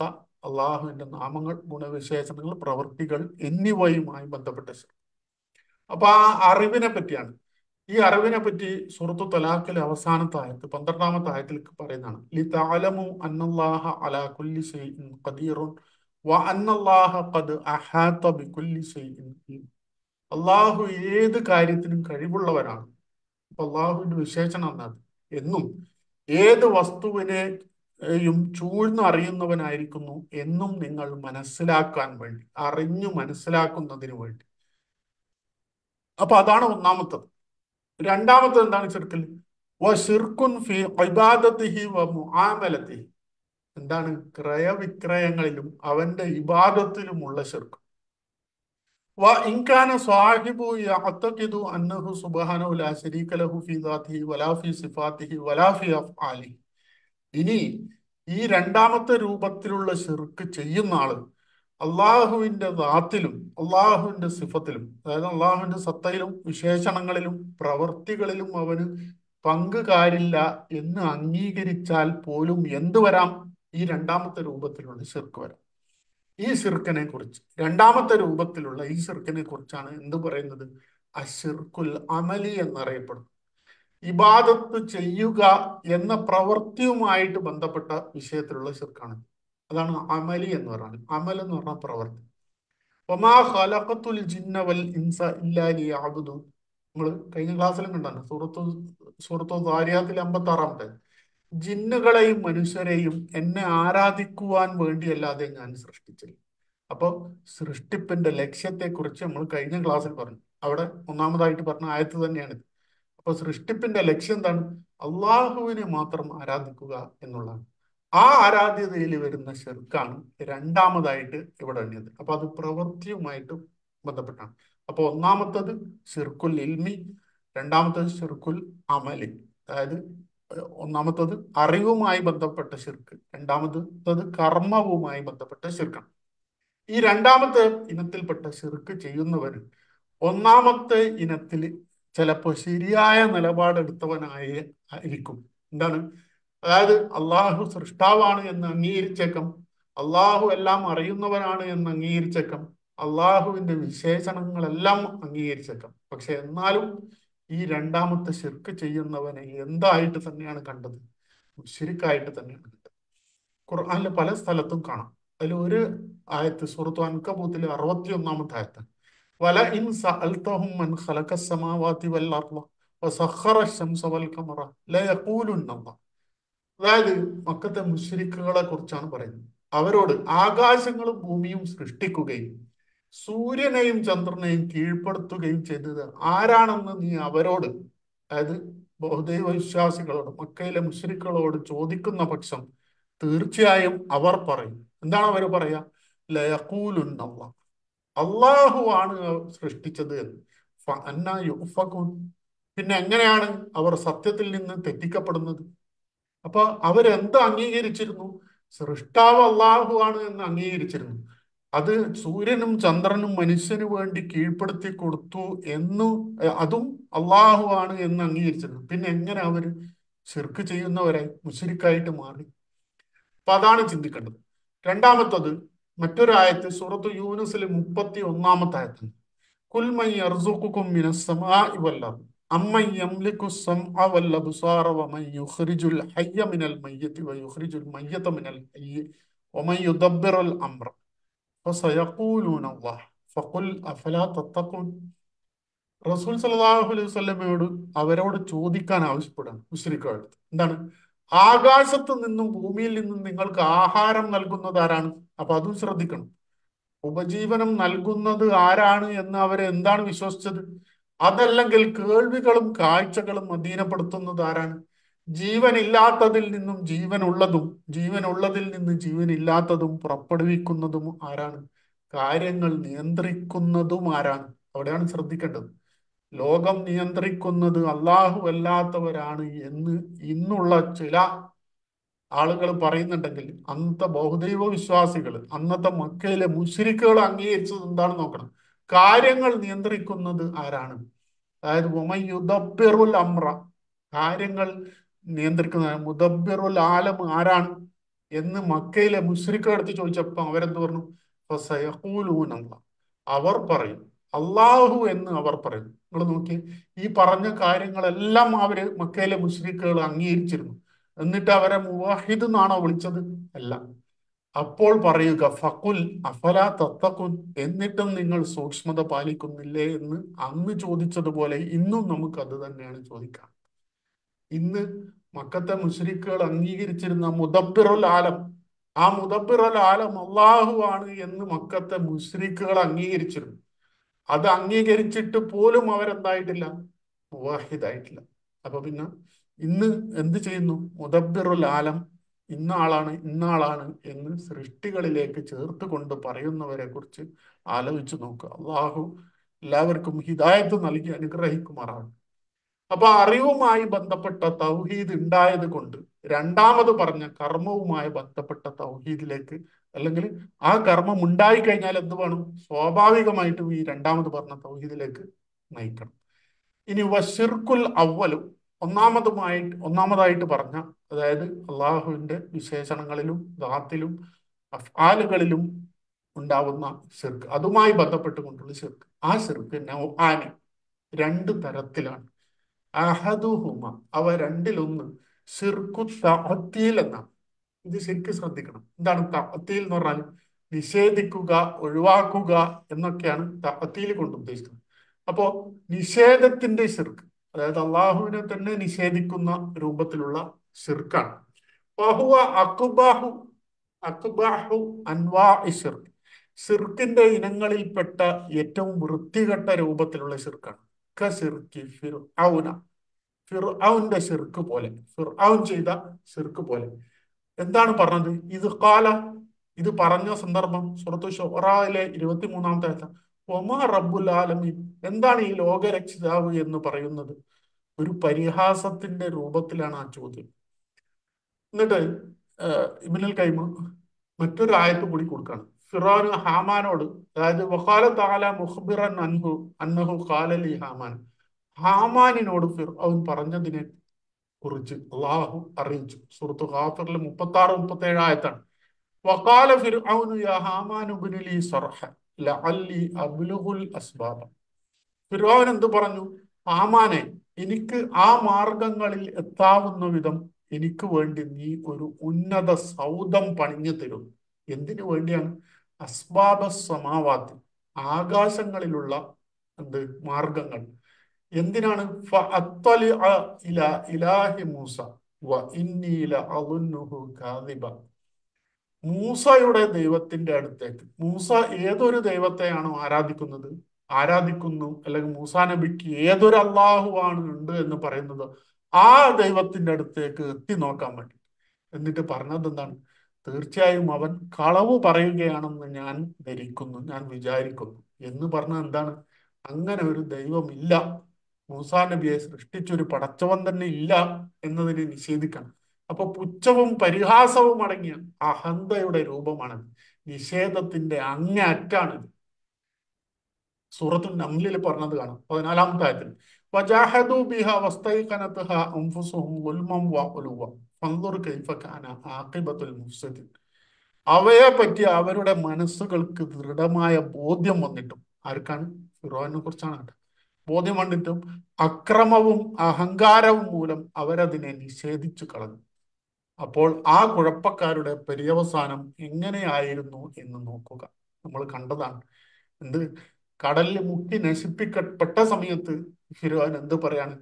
അള്ളാഹുവിന്റെ നാമങ്ങൾ, ഗുണവിശേഷണങ്ങൾ, പ്രവൃത്തികൾ എന്നിവയുമായി ബന്ധപ്പെട്ട ശിർക്ക്. അപ്പൊ ആ അറിവിനെ പറ്റിയാണ്. ഈ അറിവിനെ പറ്റി സൂറത്തു തലാഖിലെ അവസാനത്തെ ആയത്ത്, 12-ാമത്തെ ആയത്തിൽ പറയുന്നതാണ്, ലി തഅലമു അന്നല്ലാഹ അലാ കുല്ലി ഷൈഇൻ ഖദീറുൻ വ അന്നല്ലാഹ ഖദ് അഹാത ബികുല്ലി ഷൈഇൻ ഇൽമ. അള്ളാഹു ഏത് കാര്യത്തിനും കഴിവുള്ളവനാണ്. അപ്പൊ അള്ളാഹുവിന്റെ വിശേഷണം എന്നത് എന്നും ഏത് വസ്തുവിനെയും ചൂഴ്ന്നറിയുന്നവനായിരിക്കുന്നു എന്നും നിങ്ങൾ മനസ്സിലാക്കാൻ വേണ്ടി, അറിഞ്ഞു മനസ്സിലാക്കുന്നതിന് വേണ്ടി. അപ്പൊ അതാണ് ഒന്നാമത്തത്. രണ്ടാമത്തത് എന്താണ് ശിർക്കിൽ? വശിർക്കുൻ ഫി ഇബാദത്തിഹി വ മുആമലത്തിഹി. എന്താണ്? ക്രയവിക്രയങ്ങളിലും അവന്റെ ഇബാദത്തിലുമുള്ള ശിർക്ക്. വ ഇൻകാന സ്വാഹിബു യഅ്തഖിദു അന്നഹു സുബ്ഹാനഹു ലാ ശരീക ലഹു ഫി ദാതിഹി വലാ ഫി സിഫാതിഹി വലാ ഫി അഫ്ആലിഹി. ഇനി ഈ രണ്ടാമത്തെ രൂപത്തിലുള്ള ശിർക്ക് ചെയ്യുന്ന ആള് അള്ളാഹുവിന്റെ ദാത്തിലും അള്ളാഹുവിന്റെ സിഫത്തിലും, അതായത് അള്ളാഹുവിന്റെ സത്തയിലും വിശേഷണങ്ങളിലും പ്രവർത്തികളിലും അവന് പങ്കുകാരില്ല എന്ന് അംഗീകരിച്ചാൽ പോലും എന്തു വരാം? ഈ രണ്ടാമത്തെ രൂപത്തിലുള്ള ശിർക്ക് വരാം. ഈ ശിർക്കിനെ കുറിച്ച്, രണ്ടാമത്തെ രൂപത്തിലുള്ള ഈ ശിർക്കിനെ കുറിച്ചാണ് എന്ത് പറയുന്നത്? അശിർക്കുൽ അമലി എന്നറിയപ്പെടുന്നു. ഇബാദത്ത് ചെയ്യുക എന്ന പ്രവൃത്തിയുമായിട്ട് ബന്ധപ്പെട്ട വിഷയത്തിലുള്ള ശിർക്കാണ്. അതാണ് അമലി എന്ന് പറയുന്നത്. അമൽ എന്ന് പറഞ്ഞ പ്രവൃത്തി. വമാ ഖലഖത്തുൽ ജിന്ന വൽ ഇൻസ ഇല്ലാ ലിയഅ്ബുദൂൻ. നമ്മൾ കഴിഞ്ഞ ക്ലാസ്സിലും കണ്ടാണ്, സൂറത്തു ദാരിയാത്തിൽ 56-ാമത്തെ, ജിന്നുകളെയും മനുഷ്യരെയും എന്നെ ആരാധിക്കുവാൻ വേണ്ടിയല്ലാതെ ഞാൻ സൃഷ്ടിച്ചില്ല. അപ്പൊ സൃഷ്ടിപ്പിന്റെ ലക്ഷ്യത്തെക്കുറിച്ച് നമ്മൾ കഴിഞ്ഞ ക്ലാസ്സിൽ പറഞ്ഞു. അവിടെ ഒന്നാമതായിട്ട് പറഞ്ഞ ആയത്ത് തന്നെയാണ്. അപ്പൊ സൃഷ്ടിപ്പിന്റെ ലക്ഷ്യം എന്താണ്? അള്ളാഹുവിനെ മാത്രം ആരാധിക്കുക എന്നുള്ളതാണ്. ആ ആരാധ്യതയിൽ വരുന്ന ശിർക്കാണ് രണ്ടാമതായിട്ട് ഇവിടെ എണ്ണിയത്. അപ്പൊ അത് പ്രവൃത്തിയുമായിട്ട് ബന്ധപ്പെട്ടാണ്. അപ്പൊ ഒന്നാമത്തത് ഷിർക്കുൽ ഇൽമി, രണ്ടാമത്തത് ഷിർക്കുൽ അമലി. അതായത് ഒന്നാമത്തത് അറിവുമായി ബന്ധപ്പെട്ട ശിർക്ക്, രണ്ടാമത്തത് കർമ്മവുമായി ബന്ധപ്പെട്ട ശിർക്കാണ്. ഈ രണ്ടാമത്തെ ഇനത്തിൽപ്പെട്ട ശിർക്ക് ചെയ്യുന്നവർ ഒന്നാമത്തെ ഇനത്തിൽ ചിലപ്പോൾ ശരിയായ നിലപാടെടുത്തവനായിരിക്കും. എന്താണ്? അതായത് അള്ളാഹു സൃഷ്ടാവാണ് എന്ന് അംഗീകരിച്ചേക്കാം, അള്ളാഹു എല്ലാം അറിയുന്നവനാണ് എന്ന് അംഗീകരിച്ചേക്കാം, അള്ളാഹുവിന്റെ വിശേഷണങ്ങളെല്ലാം അംഗീകരിച്ചേക്കാം. പക്ഷെ എന്നാലും ഈ രണ്ടാമത്തെ ശിർക്ക് ചെയ്യുന്നവനെ എന്തായിട്ട് തന്നെയാണ് കണ്ടത്? ശിർക്കായിട്ട് തന്നെയാണ് കണ്ടത്. ഖുർആനിലെ പല സ്ഥലത്തും കാണാം. അതിൽ ഒരു ആയത്ത് സൂറത്തു അൻകബൂത്തിലെ 61-ാമത്തെ ആയത്ത്, വല ഇൻ സഅൽതഹും മൻ ഖലഖസ് സമാവാതി വൽ അർള വസഖറ അശ്-ശംസ വൽ ഖമറ ലയഖൂലുന്ന അല്ലാഹ്. അതായത് മക്കത്തെ മുശ്രിക്കുകളെ കുറിച്ചാണ് പറയുന്നത്. അവരോട് ആകാശങ്ങളും ഭൂമിയും സൃഷ്ടിക്കുകയും സൂര്യനെയും ചന്ദ്രനെയും കീഴ്പ്പെടുത്തുകയും ചെയ്തത് ആരാണെന്ന് നീ അവരോട്, അതായത് ബഹുദൈവ വിശ്വാസികളോട്, മക്കയിലെ മുശ്രിക്കുകളോട് ചോദിക്കുന്ന പക്ഷം തീർച്ചയായും അവർ പറയും. എന്താണ് അവർ പറയാ? ലയഖൂലുന്ന അല്ലാഹ്, അള്ളാഹു ആണ് സൃഷ്ടിച്ചത് എന്ന്. ഫഅന്നാ യുഫകൂൻ. പിന്നെ എങ്ങനെയാണ് അവർ സത്യത്തിൽ നിന്ന് തെറ്റിക്കപ്പെടുന്നത്? അപ്പൊ അവരെന്ത് അംഗീകരിച്ചിരുന്നു? സൃഷ്ടാവ് അള്ളാഹു ആണ് എന്ന് അംഗീകരിച്ചിരുന്നു. അത് സൂര്യനും ചന്ദ്രനും മനുഷ്യന് വേണ്ടി കീഴ്പ്പെടുത്തി കൊടുത്തു എന്നു, അതും അള്ളാഹു ആണ് എന്ന് അംഗീകരിച്ചിരുന്നു. പിന്നെ എങ്ങനെ അവര് ശിർക്ക് ചെയ്യുന്നവരായി, മുശ്രിക്കായിട്ട് മാറി? അപ്പൊ അതാണ് ചിന്തിക്കേണ്ടത്. രണ്ടാമത്തത് മറ്റൊരു ആയത്ത് സൂറത്തു യൂനുസിലെ 31-ാമത്തെ ആയത്ത്, കുൽ മൻ യർസുഖുകും മിനസ് സമാഇ വൽ അർദ് അമ്മൻ യംലികു സ്സംഅ വൽ അബ്സാറ വമൻ യുഖ്രിജുൽ ഹയ്യ മിനൽ മയ്യിതി വയുഖ്രിജുൽ മയ്യിത മിനൽ ഹയ്യി വമൻ യുദബ്ബിറുൽ അംറ ഫസയഖൂലൂന അല്ലാഹ് ഫഖുൽ അഫലാ തത്തഖൂൻ. റസൂൽ സല്ലല്ലാഹു അലൈഹി വസല്ലമയോട് അവരോട് ചോദിക്കാൻ ആവശ്യപ്പെടാണ് മുശ്രിക്കുകൾ. എന്താണ്? ആകാശത്ത് നിന്നും ഭൂമിയിൽ നിന്നും നിങ്ങൾക്ക് ആഹാരം നൽകുന്നത് ആരാണ്? അപ്പൊ അതും ശ്രദ്ധിക്കണം. ഉപജീവനം നൽകുന്നത് ആരാണ് എന്ന് അവരെ എന്താണ് വിശ്വസിച്ചത്? അതല്ലെങ്കിൽ കേൾവികളും കാഴ്ചകളും അധീനപ്പെടുത്തുന്നത് ആരാണ്? ജീവനില്ലാത്തതിൽ നിന്നും ജീവനുള്ളതും ജീവനുള്ളതിൽ നിന്ന് ജീവനില്ലാത്തതും പുറപ്പെടുവിക്കുന്നതും ആരാണ്? കാര്യങ്ങൾ നിയന്ത്രിക്കുന്നതും ആരാണ്? അവിടെയാണ് ശ്രദ്ധിക്കേണ്ടത്. ലോകം നിയന്ത്രിക്കുന്നത് അള്ളാഹു അല്ലാത്തവരാണ് എന്ന് ഇന്നുള്ള ചില ആളുകൾ പറയുന്നുണ്ടെങ്കിൽ, അന്നത്തെ ബഹുദൈവ വിശ്വാസികൾ, അന്നത്തെ മക്കയിലെ മുശ്രിക്കുകൾ അംഗീകരിച്ചത് എന്താണ് നോക്കണം. കാര്യങ്ങൾ നിയന്ത്രിക്കുന്നത് ആരാണ്? അതായത് മുദബ്ബിറുൽ അംറ, കാര്യങ്ങൾ നിയന്ത്രിക്കുന്ന മുദബ്ബിറുൽ ആലം ആരാണ് എന്ന് മക്കയിലെ മുശ്രിക്കുകളുടെ അടുത്ത് ചോദിച്ചപ്പോൾ അവരെന്ത് പറഞ്ഞു? ഫസയഖൂലൂന അല്ലാഹ്. അവർ പറയും അള്ളാഹു എന്ന് അവർ പറയും. നിങ്ങൾ നോക്കി, ഈ പറഞ്ഞ കാര്യങ്ങളെല്ലാം അവര് മക്കയിലെ മുശ്രിക്കുകൾ അംഗീകരിച്ചിരുന്നു. എന്നിട്ട് അവരെ മുവാഹിദ് എന്നാണോ വിളിച്ചത്? അല്ല. അപ്പോൾ പറയുക ഫഖുൽ അഫലാ തത്തഖുൻ, എന്നിട്ടും നിങ്ങൾ സൂക്ഷ്മത പാലിക്കുന്നില്ലേ എന്ന് അന്ന് ചോദിച്ചതുപോലെ ഇന്നും നമുക്ക് അത് തന്നെയാണ് ചോദിക്കാം. ഇന്ന് മക്കത്തെ മുശ്രിക്കുകൾ അംഗീകരിച്ചിരുന്ന മുദബ്ബിറുൽ ആലം, ആ മുദബ്ബിറുൽ ആലം അള്ളാഹു ആണ് എന്ന് മക്കത്തെ മുശ്രിക്കുകൾ അംഗീകരിച്ചിരുന്നു. അത് അംഗീകരിച്ചിട്ട് പോലും അവരെന്തായിട്ടില്ല? മുവാഹിദായിട്ടില്ല. അപ്പൊ പിന്നെ ഇന്ന് എന്ത് ചെയ്യുന്നു? മുദബ്ബിറുൽ ആലം ഇന്ന ആളാണ് ഇന്ന ആളാണ് എന്ന് സൃഷ്ടികളിലേക്ക് ചേർത്ത് കൊണ്ട് പറയുന്നവരെ കുറിച്ച് ആലോചിച്ച് നോക്കുക. അള്ളാഹു എല്ലാവർക്കും ഹിദായത്ത് നൽകി അനുഗ്രഹിക്കുമാറാണ്. അപ്പൊ അറിവുമായി ബന്ധപ്പെട്ട തൗഹീദ് ഉണ്ടായത് കൊണ്ട് രണ്ടാമത് പറഞ്ഞ കർമ്മവുമായി ബന്ധപ്പെട്ട തൗഹീദിലേക്ക്, അല്ലെങ്കിൽ ആ കർമ്മം ഉണ്ടായി കഴിഞ്ഞാൽ എന്ത് വേണം? സ്വാഭാവികമായിട്ടും ഈ രണ്ടാമത് പറഞ്ഞ തൗഹീദിലേക്ക് നയിക്കണം. ഇനി വശിർക്കുൽ അവലും, ഒന്നാമതായിട്ട് പറഞ്ഞ, അതായത് അള്ളാഹുവിന്റെ വിശേഷണങ്ങളിലും ദാത്തിലും അഫ്ആലുകളിലും ഉണ്ടാവുന്ന ശിർക്ക്, അതുമായി ബന്ധപ്പെട്ടുകൊണ്ടുള്ള ശിർക്ക്. ആ ശിർക്ക് നൗആനി, രണ്ട് തരത്തിലാണ്. അഹദുഹുമ, അവ രണ്ടിലൊന്ന് ശിർക്കു തഅ്തീൽ എന്നാണ്. ഇത് ശരിക്കും ശ്രദ്ധിക്കണം. എന്താണ് തഅ്തീൽ എന്ന് പറഞ്ഞാൽ? നിഷേധിക്കുക, ഒഴിവാക്കുക എന്നൊക്കെയാണ് തഅ്തീൽ കൊണ്ട് ഉദ്ദേശിക്കുന്നത്. അപ്പോ നിഷേധത്തിന്റെ ശിർക്ക്, അതായത് അള്ളാഹുവിനെ തന്നെ നിഷേധിക്കുന്ന രൂപത്തിലുള്ള ശിർക്കാണ്. വഹുവ അഖ്ബഹു അഖ്ബഹു അൻവാഇ ശിർക്ക്, ശിർക്കിന്റെ ഇനങ്ങളിൽപ്പെട്ട ഏറ്റവും വൃത്തികെട്ട രൂപത്തിലുള്ള ശിർക്കാണ്. കശിർക്കി ഫിർഔന, ഫിർഔന്റെ ശിർക്ക് പോലെ, ഫിർഔൻ ചെയ്ത ശിർക്ക് പോലെ. എന്താണ് പറഞ്ഞത്? ഇത് കാല, ഇത് പറഞ്ഞ സന്ദർഭം സൂറത്തു ശുഅറയിലെ 23-ാമത്തെ ആയത്ത്. ഒമാ റബ്ബുൽ ആലമീൻ, എന്താണ് ഈ ലോകരക്ഷിതാവ് എന്ന് പറയുന്നത്? ഒരു പരിഹാസത്തിന്റെ രൂപത്തിലാണ് ആ ചോദ്യം. എന്നിട്ട് ഇബ്നുൽ ഖയ്യിം മറ്റൊരു ആയത്ത് കൂടി കൊടുക്കുകയാണ്. ഫിറൗൻ ഹാമാനോട്, അതായത് വഖാല തആല മുഖ്ബിറൻ അൻഹു അന്നഹു ഖാല ലി ഹാമാൻ, ഹാമാനിനോട് ഫിർഔൻ പറഞ്ഞതിനെ കുറിച്ച് അള്ളാഹു അറിയിച്ചു. സൂറത്ത് ഗാഫിറിൽ 36-37 ആയത്താണ്. വഖാല ഫിർഔനു യാ ഹാമാനു ഇബ്നി ലി സർഹ ലഅല്ലി അബ്ലുഗുൽ അസ്ബാബ. ഫിർഔൻ എന്ത് പറഞ്ഞു? ഹാമാനെ, എനിക്ക് ആ മാർഗങ്ങളിൽ എത്താവുന്ന വിധം എനിക്ക് വേണ്ടി നീ ഒരു ഉന്നത സൗധം പണിഞ്ഞു തരും. എന്തിനു വേണ്ടിയാണ്? അസ്ബാബ സമാവാത്തി, ആകാശങ്ങളിലുള്ള എന്ത് മാർഗങ്ങൾ. എന്തിനാണ്? ഫഅത്തലിഅ ഇലാ ഇലാഹി മൂസ വ ഇന്നി ലഅളുന്നുഹു കാദിബ. മൂസയുടെ ദൈവത്തിന്റെ അടുത്തേക്ക്, മൂസ ഏതൊരു ദൈവത്തെയാണോ ആരാധിക്കുന്നു, അല്ലെങ്കിൽ മൂസാ നബിക്ക് ഏതൊരു അള്ളാഹുവാണ് ഉണ്ട് എന്ന് പറയുന്നത്, ആ ദൈവത്തിന്റെ അടുത്തേക്ക് എത്തി നോക്കാൻ വേണ്ടി. എന്നിട്ട് പറഞ്ഞത് എന്താണ്? തീർച്ചയായും അവൻ കളവ് പറയുകയാണെന്ന് ഞാൻ ധരിക്കുന്നു, ഞാൻ വിചാരിക്കുന്നു എന്ന് പറഞ്ഞത് എന്താണ്? അങ്ങനെ ഒരു ദൈവമില്ല, മൂസാ നബിയെ സൃഷ്ടിച്ചൊരു പടച്ചവൻ തന്നെ ഇല്ല എന്നതിനെ നിഷേധിക്കണം. അപ്പൊ പുച്ഛവും പരിഹാസവും അടങ്ങിയ അഹന്തയുടെ രൂപമാണ്, നിഷേധത്തിന്റെ അങ്ങേയറ്റാണിത്. സൂറത്തു നംലിൽ പറഞ്ഞത് കാണാം 14-ാമത്തെ ആയത്തിൽ. വജാഹദു ബിഹ വസ്തൈഖനത്ഹ അൻഫുസുഹും ഗുൽമൻ വഉലുവ ഫൻദുർ കൈഫ കാന ആഖിബത്തുൽ മുഫ്സിദീൻ. അവയെ പറ്റി അവരുടെ മനസ്സുകൾക്ക് ദൃഢമായ ബോധ്യം വന്നിട്ടും, ആർക്കാണ്? ഫിറോനെ കുറിച്ചാണ് കേട്ടോ. ബോധ്യം വന്നിട്ടും അക്രമവും അഹങ്കാരവും മൂലം അവരതിനെ നിഷേധിച്ചു കളഞ്ഞു. അപ്പോൾ ആ കുഴപ്പക്കാരുടെ പര്യവസാനം എങ്ങനെയായിരുന്നു എന്ന് നോക്കുക. നമ്മൾ കണ്ടതാണ്. എന്ത്? കടലിൽ മുക്കി നശിപ്പിക്കപ്പെട്ട സമയത്ത് ഫിർഔൻ എന്ത് പറയാണ്?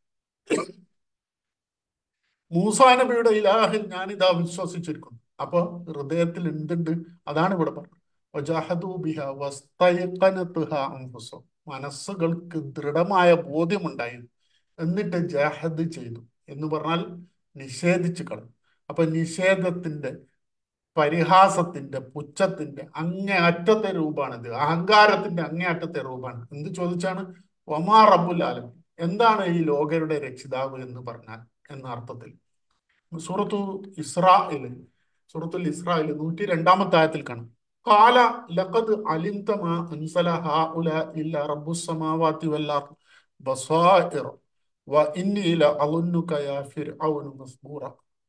മൂസാ നബിയുടെ ഇലാഹിൽ ഞാനിതാ വിശ്വസിച്ചിരിക്കുന്നു. അപ്പൊ ഹൃദയത്തിൽ എന്തുണ്ട്? അതാണ് ഇവിടെ പറഞ്ഞത്. വജഹദൂ ബിഹ വസ്തൈഖനത്ഹ അൻഫുസുഹും, മനസ്സുകൾക്ക് ദൃഢമായ ബോധ്യമുണ്ടായി, എന്നിട്ട് ജഹദ് ചെയ്തു എന്ന് പറഞ്ഞാൽ നിഷേധിച്ചു കളഞ്ഞു. അപ്പൊ നിഷേധത്തിന്റെ, പരിഹാസത്തിന്റെ, പുച്ഛത്തിന്റെ അങ്ങേ അറ്റത്തെ രൂപമാണിത്. അഹങ്കാരത്തിന്റെ അങ്ങേ അറ്റത്തെ രൂപമാണ്. എന്ത് ചോദിച്ചാണ്? ഒമാ റബ്ബുൽ ആലമീൻ, എന്താണ് ഈ ലോകരുടെ രക്ഷിതാവ് എന്ന് പറഞ്ഞാൽ എന്ന അർത്ഥത്തിൽ. സൂറത്തു ഇസ്രായേൽ സൂറത്തുൽ ഇസ്രായേൽ 102-ാമത്തെ ആയത്തിൽ കാണാം. ഖാല ലഖദ് അലിംത മാ അൻസല ഹഉലാ ഇല്ലാ റബ്ബുസ് സമാവാതി വൽ അർദ് ബസായിറ വ ഇന്നി ലഅളുന്നുക യാ ഫിർഔന മസ്ബൂറ.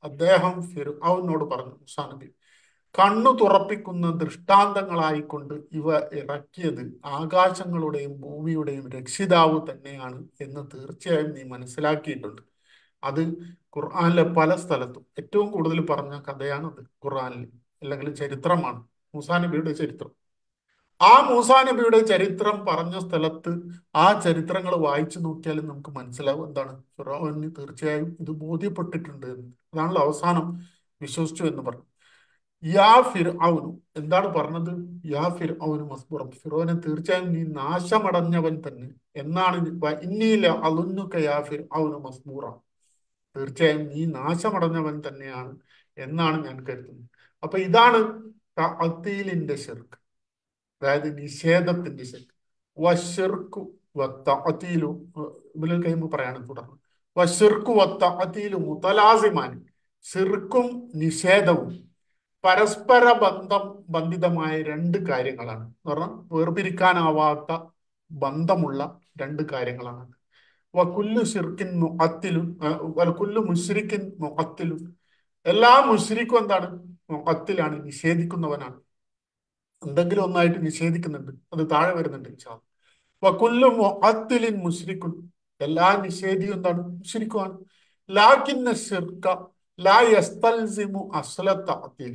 അദ്ദേഹം ഫിർഔനോട് പറഞ്ഞു, മൂസാ നബി, കണ്ണു തുറപ്പിക്കുന്ന ദൃഷ്ടാന്തങ്ങളായിക്കൊണ്ട് ഇവ ഇറക്കിയത് ആകാശങ്ങളുടെയും ഭൂമിയുടെയും രക്ഷിതാവ് തന്നെയാണ് എന്ന് തീർച്ചയായും നീ മനസ്സിലാക്കിയിട്ടുണ്ട്. അത് ഖുർആനിലെ പല സ്ഥലത്തും ഏറ്റവും കൂടുതൽ പറഞ്ഞ കഥയാണത്. ഖുർആനിൽ അല്ലെങ്കിൽ ചരിത്രമാണ്, മൂസാ നബിയുടെ ചരിത്രം. ആ മൂസാ നബിയുടെ ചരിത്രം പറഞ്ഞ സ്ഥലത്ത് ആ ചരിത്രങ്ങൾ വായിച്ചു നോക്കിയാലും നമുക്ക് മനസ്സിലാവും എന്താണ്, ഫിറഔന് തീർച്ചയായും ഇത് ബോധ്യപ്പെട്ടിട്ടുണ്ട് എന്ന്. അതാണല്ലോ അവസാനം വിശ്വസിച്ചു എന്ന് പറഞ്ഞു. യാ ഫിർഔനു, എന്താണ് പറഞ്ഞത്? യാ ഫിർഔനു മസ്ബുറം, ഫിറോനെ തീർച്ചയായും നീ നാശമടഞ്ഞവൻ തന്നെ എന്നാണ്. ഇന്നീല അലുന്നുക യാ ഫിർഔനു മസ്ബൂറ, തീർച്ചയായും നീ നാശമടഞ്ഞവൻ തന്നെയാണ് എന്നാണ് ഞാൻ കരുതുന്നത്. അപ്പൊ ഇതാണ് തഅ്തീലിന്റെ ശിർക്ക്, അതായത് നിഷേധത്തിന്റെ ശിർക്ക്. വശിർക്കു വത്തഅ്തീലു, ഇബ്നുൽ ഖയ്യിം പറയാണ് തുടർന്ന്, വശിർക്കു വത്തഅ്തീലു മുതലാസിമാൻ, ശിർക്കും നിഷേധവും പരസ്പര ബന്ധിതമായ രണ്ട് കാര്യങ്ങളാണ് എന്ന് പറഞ്ഞാൽ വേർപിരിക്കാനാവാത്ത ബന്ധമുള്ള രണ്ട് കാര്യങ്ങളാണ്. വകുല്ലു ഷിർക്കിൻ മുഅത്തിലുൻ, വകുല്ലു മുശ്രിക്കിൻ മുഅത്തിലുൻ, എല്ലാ മുശ്രിക്കും എന്താണ്? മുഅത്തിലാണ്, നിഷേധിക്കുന്നവനാണ്. എന്തെങ്കിലും ഒന്നായിട്ട് നിഷേധിക്കുന്നുണ്ട്, അത് താഴെ വരുന്നുണ്ട് ഇൻഷാ അല്ലാഹ്. വകുല്ലു മുഅത്തിലിൻ മുശ്രിക്കുൻ, എല്ലാ നിഷേധിയും എന്താണ്? മുശ്രിക്കുമാണ്. ലാകിന്ന ശിർക ലാ യസ്തൽസിമു അസ്ല തഅ്തീൽ,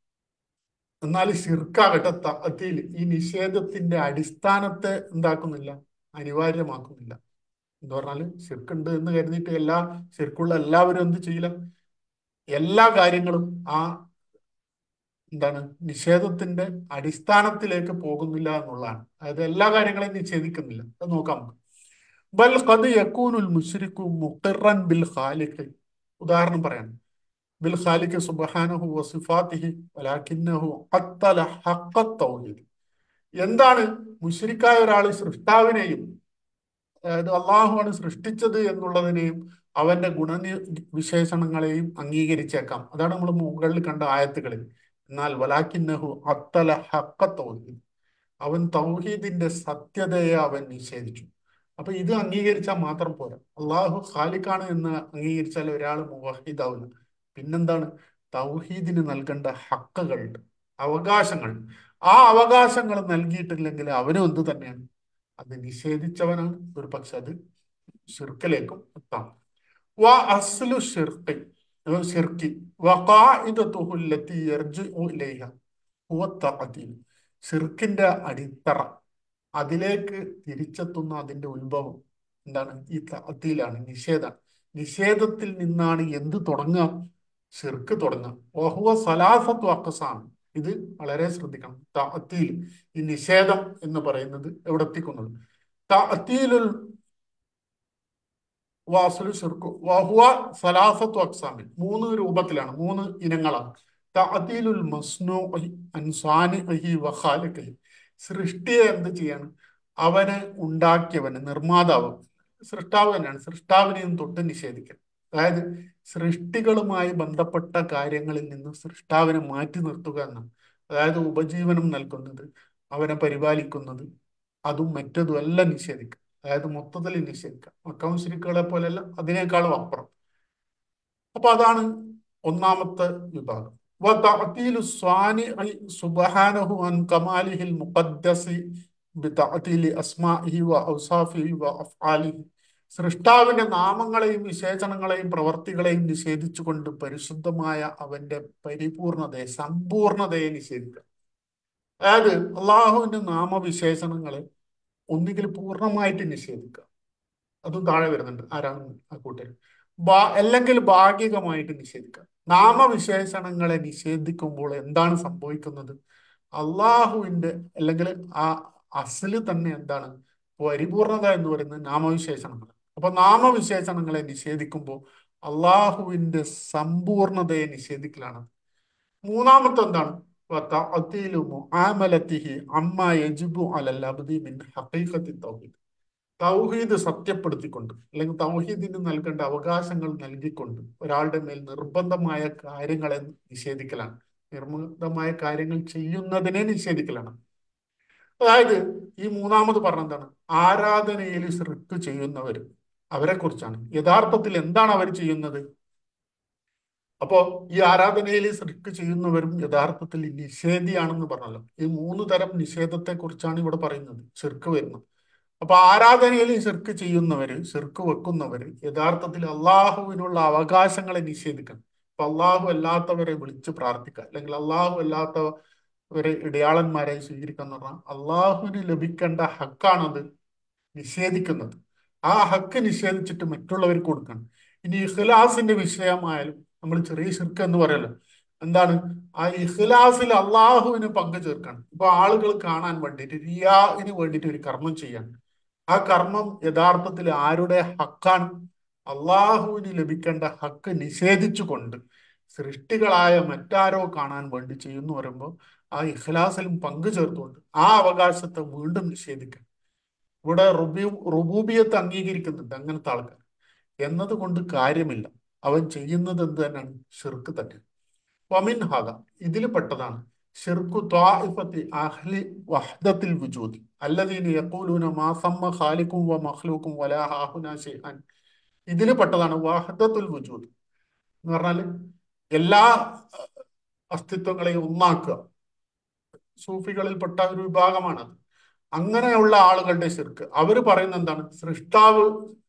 എന്നാൽ ഷിർക്കാകട്ടെ തഅ്തീൽ, ഈ നിഷേധത്തിന്റെ അടിസ്ഥാനത്തെ എന്താക്കുന്നില്ല? അനിവാര്യമാക്കുന്നില്ല. എന്ന് പറഞ്ഞാല് ഷിർക്ക് എന്ന് കരുതിയിട്ട് ഷിർക്കുള്ള എല്ലാവരും എന്ത് ചെയ്യില്ല? എല്ലാ കാര്യങ്ങളും ആ എന്താണ് നിഷേധത്തിന്റെ അടിസ്ഥാനത്തിലേക്ക് പോകുന്നില്ല എന്നുള്ളതാണ്. അതായത് എല്ലാ കാര്യങ്ങളെയും നിഷേധിക്കുന്നില്ല. അത് നോക്കാം നമുക്ക്. ബൽ ഖദ് യകൂനുൽ മുശ്രിക്കു മുഖിറൻ ബിൽ ഖാലിഖ്, ഉദാഹരണം പറയാണ്, ബിൽ ഖാലിഖ് സുബ്ഹാനഹു വസിഫാത്തിഹി വലാകിന്നഹു അത്തല ഹഖ്ഖ തൗഹീദ്. എന്താണ് മുശ്രിക്കായ ഒരാൾ സൃഷ്ടാവിനെയും, അതായത് അള്ളാഹുവാണ് സൃഷ്ടിച്ചത് എന്നുള്ളതിനെയും അവന്റെ വിശേഷണങ്ങളെയും അംഗീകരിച്ചേക്കാം. അതാണ് നമ്മൾ മുകളിൽ കണ്ട ആയത്തുകളിൽ. എന്നാൽ വലാക്കിന്നഹു അത്തല ഹഖ തൗഹീദ്, അവൻ തൗഹീദിന്റെ സത്യതയെ അവൻ നിഷേധിച്ചു. അപ്പൊ ഇത് അംഗീകരിച്ചാൽ മാത്രം പോരാ, അള്ളാഹു ഖാലിഖാണ് എന്ന് അംഗീകരിച്ചാൽ ഒരാൾ മുവഹിദാവില്ല. പിന്നെന്താണ്? തൗഹീദിന് നൽകേണ്ട ഹക്കുകളുണ്ട്, അവകാശങ്ങൾ. ആ അവകാശങ്ങൾ നൽകിയിട്ടില്ലെങ്കിൽ അവനും എന്ത് തന്നെയാണ്? അത് നിഷേധിച്ചവനാണ്. ഒരു പക്ഷെ അത് ഷിർക്കിലേക്കും എത്താം. വ അസ്ലു ഷിർക്കി ഷിർക്കി വഖാഇദതുഹു അല്ലതി യർജിഉ ഇലൈഹ ഹുവ തഅ്തീൽ, ഷിർക്കിന്റെ അടിത്തറ, അതിലേക്ക് തിരിച്ചെത്തുന്ന അതിന്റെ ഉത്ഭവം എന്താണ്? ഈ തഅ്തീലാണ്, നിഷേധാണ്. നിഷേധത്തിൽ നിന്നാണ് എന്ത് തുടങ്ങുക? ഷിർക്ക് തുടങ്ങുക. വഹുവ സലാസത്തു അഖ്സാം, ഇത് വളരെ ശ്രദ്ധിക്കണം. തഅ്തീൽ, ഈ നിഷേധം എന്ന് പറയുന്നത് എവിടെ എത്തിക്കുന്നത്? തഅ്തീലുൽ വാസുലു ഷിർക്കു വഹുവ സലാസത്തു അഖ്സാമിൻ, മൂന്ന് രൂപത്തിലാണ്, മൂന്ന് ഇനങ്ങളാണ്. തഅ്തീലുൽ മസ്നൂഇ അൻ സാനിഇഹി വ ഖാലിഖിഹി, സൃഷ്ടിയെ എന്ത് ചെയ്യാണ്? അവനെ ഉണ്ടാക്കിയവന്, നിർമ്മാതാവ്, സൃഷ്ടാവ് തന്നെയാണ്, സൃഷ്ടാവിനെയും തൊട്ട് നിഷേധിക്കണം. അതായത് സൃഷ്ടികളുമായി ബന്ധപ്പെട്ട കാര്യങ്ങളിൽ നിന്ന് സൃഷ്ടാവിനെ മാറ്റി നിർത്തുക എന്നാണ്. അതായത് ഉപജീവനം നൽകുന്നത്, അവനെ പരിപാലിക്കുന്നത്, അതും മറ്റതും എല്ലാം നിഷേധിക്കുക. അതായത് മൊത്തത്തിൽ നിഷേധിക്കുക. മക്ക മുശ്രിക്കുകളെ പോലെയല്ല, അതിനേക്കാളും അപ്പുറം. അപ്പൊ അതാണ് ഒന്നാമത്തെ വിഭാഗം. وتعطيل الصانع سبحانه عن كماله المقدس بتعطيل أسمائه وأوصافه وأفعاله, സൃഷ്ടാവിന്റെ നാമങ്ങളെയും വിശേഷണങ്ങളെയും പ്രവർത്തികളെയും നിഷേധിച്ചുകൊണ്ട് പരിശുദ്ധമായ അവന്റെ പരിപൂർണതയെ, സമ്പൂർണതയെ നിഷേധിക്കുക. അതായത് അള്ളാഹുവിന്റെ നാമവിശേഷണങ്ങളെ ഒന്നുകിൽ പൂർണ്ണമായിട്ട് നിഷേധിക്കുക, അതും താഴെ വരുന്നുണ്ട്. ആരാണ് ആ കൂട്ടർ? അല്ലെങ്കിൽ ഭാഗികമായിട്ട് നിഷേധിക്കുക. നാമവിശേഷണങ്ങളെ നിഷേധിക്കുമ്പോൾ എന്താണ് സംഭവിക്കുന്നത്? അള്ളാഹുവിന്റെ അല്ലെങ്കിൽ ആ അസ്ല് തന്നെ എന്താണ്? പരിപൂർണത എന്ന് പറയുന്നത് നാമവിശേഷണങ്ങൾ. അപ്പൊ നാമവിശേഷണങ്ങളെ നിഷേധിക്കുമ്പോൾ അള്ളാഹുവിന്റെ സമ്പൂർണതയെ നിഷേധിക്കലാണ്. മൂന്നാമത്തെ എന്താണ്? വതഅ്തീലു മുആമലതിഹി അമ്മാ യജിബു അലൽ അബ്ദി മിൻ ഹഖീഖത്തി തൗഹീദ്, തൗഹീദ് സത്യപ്പെടുത്തിക്കൊണ്ട് അല്ലെങ്കിൽ തൗഹീദിന് നൽകേണ്ട അവകാശങ്ങൾ നൽകിക്കൊണ്ട് ഒരാളുടെ മേൽ നിർബന്ധമായ കാര്യങ്ങളെ നിഷേധിക്കലാണ്. നിർബന്ധമായ കാര്യങ്ങൾ ചെയ്യുന്നതിനെ നിഷേധിക്കലാണ്. അതായത് ഈ മൂന്നാമത് പറഞ്ഞ എന്താണ്? ആരാധനയിൽ ശിർക്ക് ചെയ്യുന്നവർ, അവരെ കുറിച്ചാണ്. യഥാർത്ഥത്തിൽ എന്താണ് അവർ ചെയ്യുന്നത്? അപ്പോ ഈ ആരാധനയിൽ ശിർക്ക് ചെയ്യുന്നവരും യഥാർത്ഥത്തിൽ ഈ നിഷേധിയാണെന്ന് പറഞ്ഞല്ലോ. ഈ മൂന്ന് തരം നിഷേധത്തെ കുറിച്ചാണ് ഇവിടെ പറയുന്നത്, ശിർക്ക് വരുന്നത്. അപ്പൊ ആരാധനയിൽ ശിർക്ക് ചെയ്യുന്നവര്, ശിർക്ക് വെക്കുന്നവര് യഥാർത്ഥത്തിൽ അള്ളാഹുവിനുള്ള അവകാശങ്ങളെ നിഷേധിക്കണം. അപ്പൊ അള്ളാഹു അല്ലാത്തവരെ വിളിച്ച് പ്രാർത്ഥിക്കുക, അല്ലെങ്കിൽ അള്ളാഹു അല്ലാത്തവരെ ഇടയാളന്മാരായി സ്വീകരിക്കുക എന്ന് പറഞ്ഞാൽ അള്ളാഹുവിന് ലഭിക്കേണ്ട ഹക്കാണത് നിഷേധിക്കുന്നത്. ആ ഹക്ക് നിഷേധിച്ചിട്ട് മറ്റുള്ളവർക്ക് കൊടുക്കണം. ഇനി ഇഖ്ലാസിന്റെ വിഷയമായാലും നമ്മൾ ചെറിയ ശിർക്ക് എന്ന് പറയല്ലോ. എന്താണ്? ആ ഇഖ്ലാസിൽ അള്ളാഹുവിന് പങ്കു ചേർക്കണം. ഇപ്പൊ ആളുകൾ കാണാൻ വേണ്ടിയിട്ട്, റിയാഇന് വേണ്ടിയിട്ട് ഒരു കർമ്മം ചെയ്യാൻ, ആ കർമ്മം യഥാർത്ഥത്തിൽ ആരുടെ ഹക്കാണ്? അള്ളാഹുവിന് ലഭിക്കേണ്ട ഹക്ക് നിഷേധിച്ചുകൊണ്ട് സൃഷ്ടികളായ മറ്റാരോ കാണാൻ വേണ്ടി ചെയ്യുന്നു പറയുമ്പോൾ ആ ഇഖ്ലാസിലും പങ്കു ചേർത്തുകൊണ്ട് ആ അവകാശത്തെ വീണ്ടും നിഷേധിക്കണം. ഇവിടെ റുബൂബിയത്ത് അംഗീകരിക്കുന്നുണ്ട് അങ്ങനത്തെ ആൾക്കാർ. എന്നതുകൊണ്ട് കാര്യമില്ല. അവൻ ചെയ്യുന്നത് എന്ത് തന്നെയാണ്? ഷിർക്ക് തന്നെ. വമിൻ ഹദ, ഇതിൽ പെട്ടതാണ് ഷിർക്കു ത്വാഇഫത്തി അഹ്ലി വഹ്ദത്തിൽ വുജൂദ് അല്ലദീന യഖൂലൂന മാ സമ്മ ഖാലിഖും വ മഖ്ലൂഖും വലാ ഹാഹുനാ ശൈഅൻ. ഇതിൽ പെട്ടതാണ് വഹ്ദത്തുൽ വുജൂദ് എന്ന് പറഞ്ഞാൽ എല്ലാ അസ്തിത്വങ്ങളെയും ഒന്നാക്കുക. സൂഫികളിൽപ്പെട്ട ഒരു വിഭാഗമാണത്. അങ്ങനെയുള്ള ആളുകളുടെ ശിർക്ക്, അവർ പറയുന്നത് എന്താണ്? സൃഷ്ടാവ്,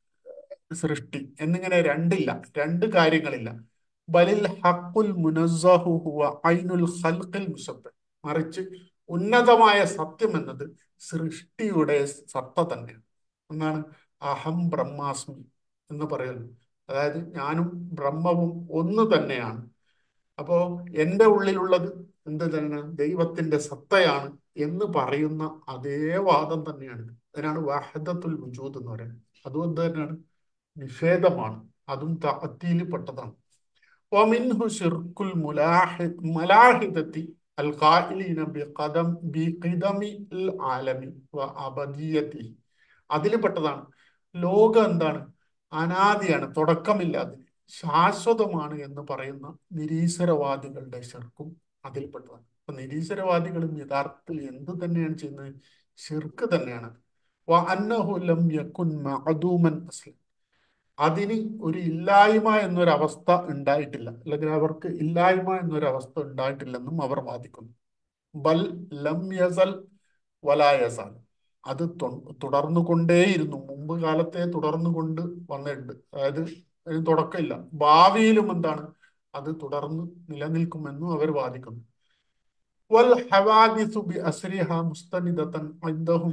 സൃഷ്ടി എന്നിങ്ങനെ രണ്ടില്ല, രണ്ട് കാര്യങ്ങളില്ല. ബലിൽ ഹഖുൽ മുനസ്സഹു ഹുവ ഐനുൽ ഖൽഖിൽ മുസബ്ബഹ്. മറിച്ച് ഉന്നതമായ സത്യം എന്നത് സൃഷ്ടിയുടെ സത്ത തന്നെയാണ്. എന്നാണ്? അഹം ബ്രഹ്മാസ്മി എന്ന് പറയുന്നത്. അതായത് ഞാനും ബ്രഹ്മവും ഒന്ന് തന്നെയാണ്. അപ്പോ എന്റെ ഉള്ളിലുള്ളത് എന്ത് തന്നെ? ദൈവത്തിന്റെ സത്തയാണ് എന്ന് പറയുന്ന അതേ വാദം തന്നെയാണ്. അതിനാണ് വഹദത്തുൽ വജൂദ് എന്ന് പറയുന്നത്. അതും എന്ത് തന്നെയാണ്? നിഷേധമാണ്. അതും തഅത്തീൽ പെട്ടതാണ്. ومنه شرك الملاحدة القائلين بقدم العالم وأبديته. അതിൽ പെട്ടതാണ് ലോകം എന്താണ്? അനാദിയാണ്, തുടക്കമില്ലാതെ ശാശ്വതമാണ് എന്ന് പറയുന്ന നിരീശ്വരവാദികളുടെ ശിർക്കും അതിൽപ്പെട്ടതാണ്. അപ്പൊ നിരീശ്വരവാദികളും യഥാർത്ഥത്തിൽ എന്ത് തന്നെയാണ് ചെയ്യുന്നത്? ശിർക്ക് തന്നെയാണ്. വഅന്നഹു ലം യകുൻ മഅദൂമൻ അസ്ലൻ. അതിന് ഒരു ഇല്ലായ്മ എന്നൊരവസ്ഥ ഉണ്ടായിട്ടില്ല, അല്ലെങ്കിൽ അവർക്ക് ഇല്ലായ്മ എന്നൊരവസ്ഥ ഉണ്ടായിട്ടില്ലെന്നും അവർ വാദിക്കുന്നു. ബൽ ലം യസൽ വലാ യസാൽ. അത് തുടർന്നു കൊണ്ടേയിരുന്നു, മുമ്പ് കാലത്തെ തുടർന്നു കൊണ്ട് വന്നിട്ടുണ്ട്. അതായത് അതിന് തുടക്കമില്ല, ഭാവിയിലും എന്താണ്? അത് തുടർന്ന് നിലനിൽക്കുമെന്നും അവർ വാദിക്കുന്നു. വൽ ഹവാദിസു ബി അസ്രിഹ മുസ്തനിദതൻ ഇൻദഹും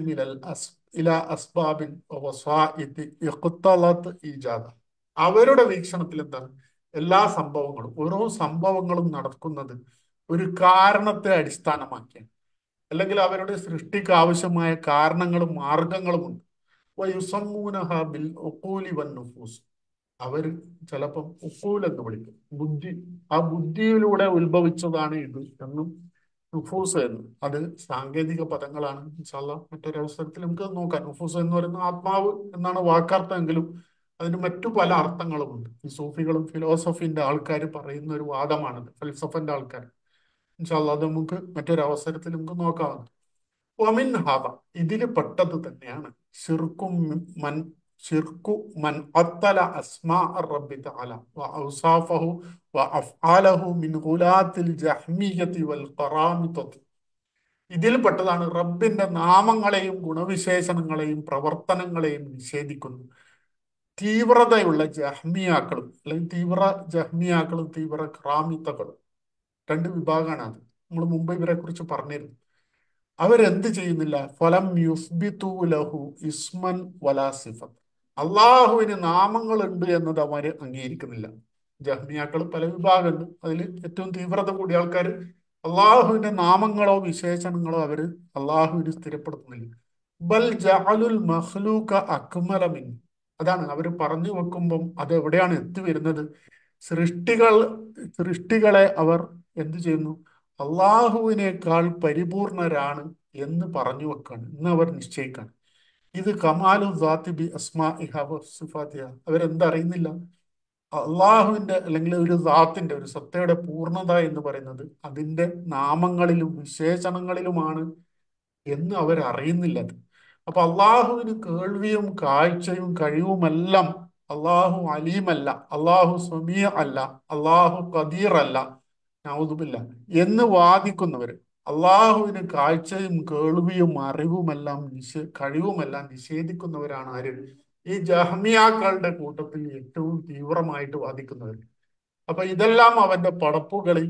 ഇലാ അസ്ബാബിൻ വവസാഇതി ഇഖ്തലത് ഈജാദ. അവരുടെ വീക്ഷണത്തിൽ എന്താണ്? എല്ലാ സംഭവങ്ങളും, ഓരോ സംഭവങ്ങളും നടക്കുന്നത് ഒരു കാരണത്തെ അടിസ്ഥാനമാക്കിയാണ്. അല്ലെങ്കിൽ അവരുടെ സൃഷ്ടിക്ക് ആവശ്യമായ കാരണങ്ങളും മാർഗങ്ങളും ഉണ്ട്. വയുസമ്മൂനഹ ബിൽ ഉഖൂലി വൻ നുഫൂസ്. അവർ ചിലപ്പം ഉഖൂൽ എന്ന് വിളിക്കും, ബുദ്ധി. ആ ബുദ്ധിയിലൂടെ ഉത്ഭവിച്ചതാണ് ഇത് എന്നും, നുഫൂസ് എന്ന്, അത് സാങ്കേതിക പദങ്ങളാണ്. ഇൻഷാ അല്ലാഹ് മറ്റൊരവസരത്തിൽ നമുക്ക് നോക്കാം. നുഫൂസ് എന്ന് പറയുന്ന ആത്മാവ് എന്നാണ് വാക്കർത്ഥമെങ്കിലും അതിന് മറ്റു പല അർത്ഥങ്ങളുമുണ്ട്. ഈ സൂഫികളും ഫിലോസഫിന്റെ ആൾക്കാർ പറയുന്ന ഒരു വാദമാണത്, ഫൽസഫന്റെ ആൾക്കാർ. ഇൻഷാ അല്ലാഹ് അത് നമുക്ക് മറ്റൊരവസരത്തിൽ നമുക്ക് നോക്കാവുന്നത്. വമിൻ ഹാദ, ഇതിൽ പെട്ടത് തന്നെയാണ് ശിർക്കും മൻ ശിർക്കു മൻ അത്തല അസ്മാ റബ്ബി തആല വ ഔസാഫഹു വ അഫ്ആലഹു മിൻ ഗുലാത്തിൽ ജഹ്മിയത്തി വൽ ഖറാമിത്തത്തി. ഇതിൽ പെട്ടതാണ് റബ്ബിന്റെ നാമങ്ങളെയും ഗുണവിശേഷണങ്ങളെയും പ്രവർത്തനങ്ങളെയും നിഷേധിക്കുന്നു തീവ്രതയുള്ള ജഹ്മിയാക്കളും, അല്ലെങ്കിൽ തീവ്ര ജഹ്മിയാക്കളും തീവ്ര ഖറാമിത്തകളും. രണ്ട് വിഭാഗമാണ് അത്. നമ്മൾ മുമ്പ് ഇവരെ കുറിച്ച് പറഞ്ഞിരുന്നു. അവരെന്ത് ചെയ്യുന്നില്ല? ഫലം യുസ്ബിതു ലഹു ഇസ്മൻ വലാ സിഫത്ത്. അള്ളാഹുവിന് നാമങ്ങളുണ്ട് എന്നത് അവര് അംഗീകരിക്കുന്നില്ല. ജഹ്മിയാക്കൾ പല വിഭാഗമുണ്ട്. അതിൽ ഏറ്റവും തീവ്രത കൂടിയ ആൾക്കാർ അള്ളാഹുവിന്റെ നാമങ്ങളോ വിശേഷണങ്ങളോ അവര് അള്ളാഹുവിന് സ്ഥിരപ്പെടുത്തുന്നില്ല. ബൽ ജഅലുൽ മഖ്ലൂക അക്മല മിൻ. അതാണ് അവർ പറഞ്ഞു വെക്കുമ്പം അത് എവിടെയാണ് എത്തിവരുന്നത്? സൃഷ്ടികൾ സൃഷ്ടികളെ അവർ എന്ത് ചെയ്യുന്നു? അള്ളാഹുവിനേക്കാൾ പരിപൂർണരാണ് എന്ന് പറഞ്ഞു വെക്കാണ്, എന്ന് അവർ നിശ്ചയിക്കാണ്. ഇത് കമാലു ദാത്തി ബി അസ്മാഇഹ വ സിഫാത്തിഹ. അവരെന്തറിയുന്നില്ല? അള്ളാഹുവിന്റെ, അല്ലെങ്കിൽ ഒരു ദാത്തിന്റെ, ഒരു സത്തയുടെ പൂർണ്ണത എന്ന് പറയുന്നത് അതിന്റെ നാമങ്ങളിലും വിശേഷണങ്ങളിലുമാണ് എന്ന് അവരറിയുന്നില്ല അത്. അപ്പൊ അള്ളാഹുവിന് കേൾവിയും കാഴ്ചയും കഴിവുമെല്ലാം അള്ളാഹു അലീമല്ല, അള്ളാഹു സമീ അല്ല, അള്ളാഹു ഖദീർ അല്ല, നൗദുബില്ല എന്ന് വാദിക്കുന്നവര്, അള്ളാഹുവിന് കാഴ്ചയും കേൾവിയും അറിവുമെല്ലാം കഴിവുമെല്ലാം നിഷേധിക്കുന്നവരാണ് ആര്? ഈ ജഹ്മിയാക്കളുടെ കൂട്ടത്തിൽ ഏറ്റവും തീവ്രമായിട്ട് വാദിക്കുന്നവർ. അപ്പൊ ഇതെല്ലാം അവന്റെ പടപ്പുകളിൽ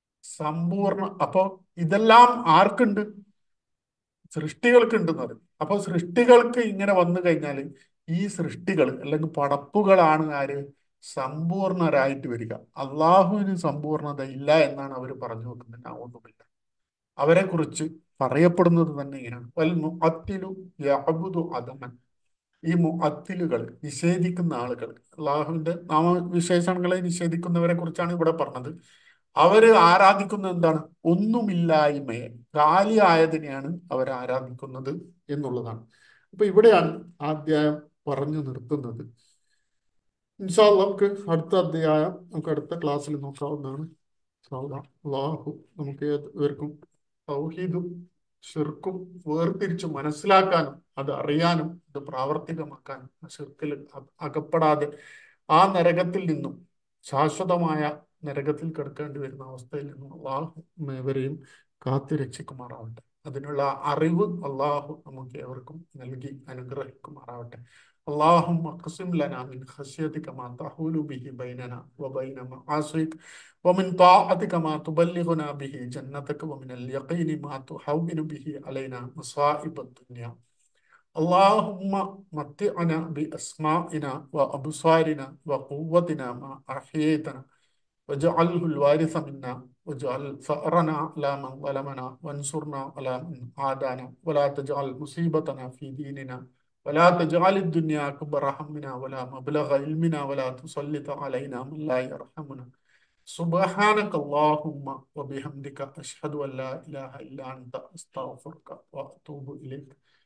അപ്പൊ ഇതെല്ലാം ആർക്കുണ്ട്? സൃഷ്ടികൾക്ക് ഉണ്ടെന്ന് പറയും. അപ്പൊ സൃഷ്ടികൾക്ക് ഇങ്ങനെ വന്നു കഴിഞ്ഞാൽ ഈ സൃഷ്ടികൾ അല്ലെങ്കിൽ പടപ്പുകളാണ് ആര്? സമ്പൂർണരായിട്ട് വരിക. അള്ളാഹുവിന് സമ്പൂർണത ഇല്ല എന്നാണ് അവർ പറഞ്ഞു വെക്കുന്നത്. ഒന്നുമില്ല. അവരെ കുറിച്ച് പറയപ്പെടുന്നത് തന്നെ ഇങ്ങനെയാണ്, വൽ മുഅത്തിലു യഅബുദു അദമൻ. ഈ മുഅത്തിലുകൾ, നിഷേധിക്കുന്ന ആളുകൾ, അള്ളാഹുവിന്റെ നാമവിശേഷണങ്ങളെ നിഷേധിക്കുന്നവരെ കുറിച്ചാണ് ഇവിടെ പറഞ്ഞത്. അവര് ആരാധിക്കുന്നത് എന്താണ്? ഒന്നുമില്ലായ്മയെ, കാലിയായതിനെയാണ് അവർ ആരാധിക്കുന്നത് എന്നുള്ളതാണ്. അപ്പൊ ഇവിടെയാണ് ആ അധ്യായം പറഞ്ഞു നിർത്തുന്നത്. ഇൻഷാ അല്ലാഹ് നമുക്ക് അടുത്ത അധ്യായം നമുക്ക് അടുത്ത ക്ലാസ്സിൽ നോക്കാവുന്നതാണ്. ഇൻഷാ അല്ലാഹ്. അള്ളാഹു നമുക്ക് ഏവർക്കും തൗഹീദും ഷിർക്കും വേർതിരിച്ച് മനസ്സിലാക്കാനും അത് അറിയാനും അത് പ്രാവർത്തികമാക്കാനും ആ ഷിർക്കിൽ അകപ്പെടാതെ ആ നരകത്തിൽ നിന്നും, ശാശ്വതമായ നരകത്തിൽ കിടക്കേണ്ടി വരുന്ന അവസ്ഥയിൽ നിന്നും അള്ളാഹു ഏവരെയും കാത്തു രക്ഷിക്കുമാറാവട്ടെ. അതിനുള്ള അറിവ് അള്ളാഹു നമുക്ക് ഏവർക്കും നൽകി അനുഗ്രഹിക്കുമാറാവട്ടെ. اللهم اقسم لنا من خشيتك ما تحول به بيننا وبين معاصيك، ومن طاعتك ما تبلغنا به جنتك، ومن اليقين ما تهون به علينا مصائب الدنيا. اللهم متعنا بأسمائنا وأبصارنا وقوتنا ما أحييتنا، واجعله الوارث منا، واجعل ثأرنا على من ظلمنا، وانصرنا على من عادانا، ولا تجعل مصيبتنا في ديننا، ولا تجعل الدنيا أكبر همنا ولا مبلغ علمنا، ولا تسلط علينا من لا يرحمنا. سبحانك اللهم وبحمدك أشهد أن لا إله إلا أنت أستغفرك وأتوب إليك.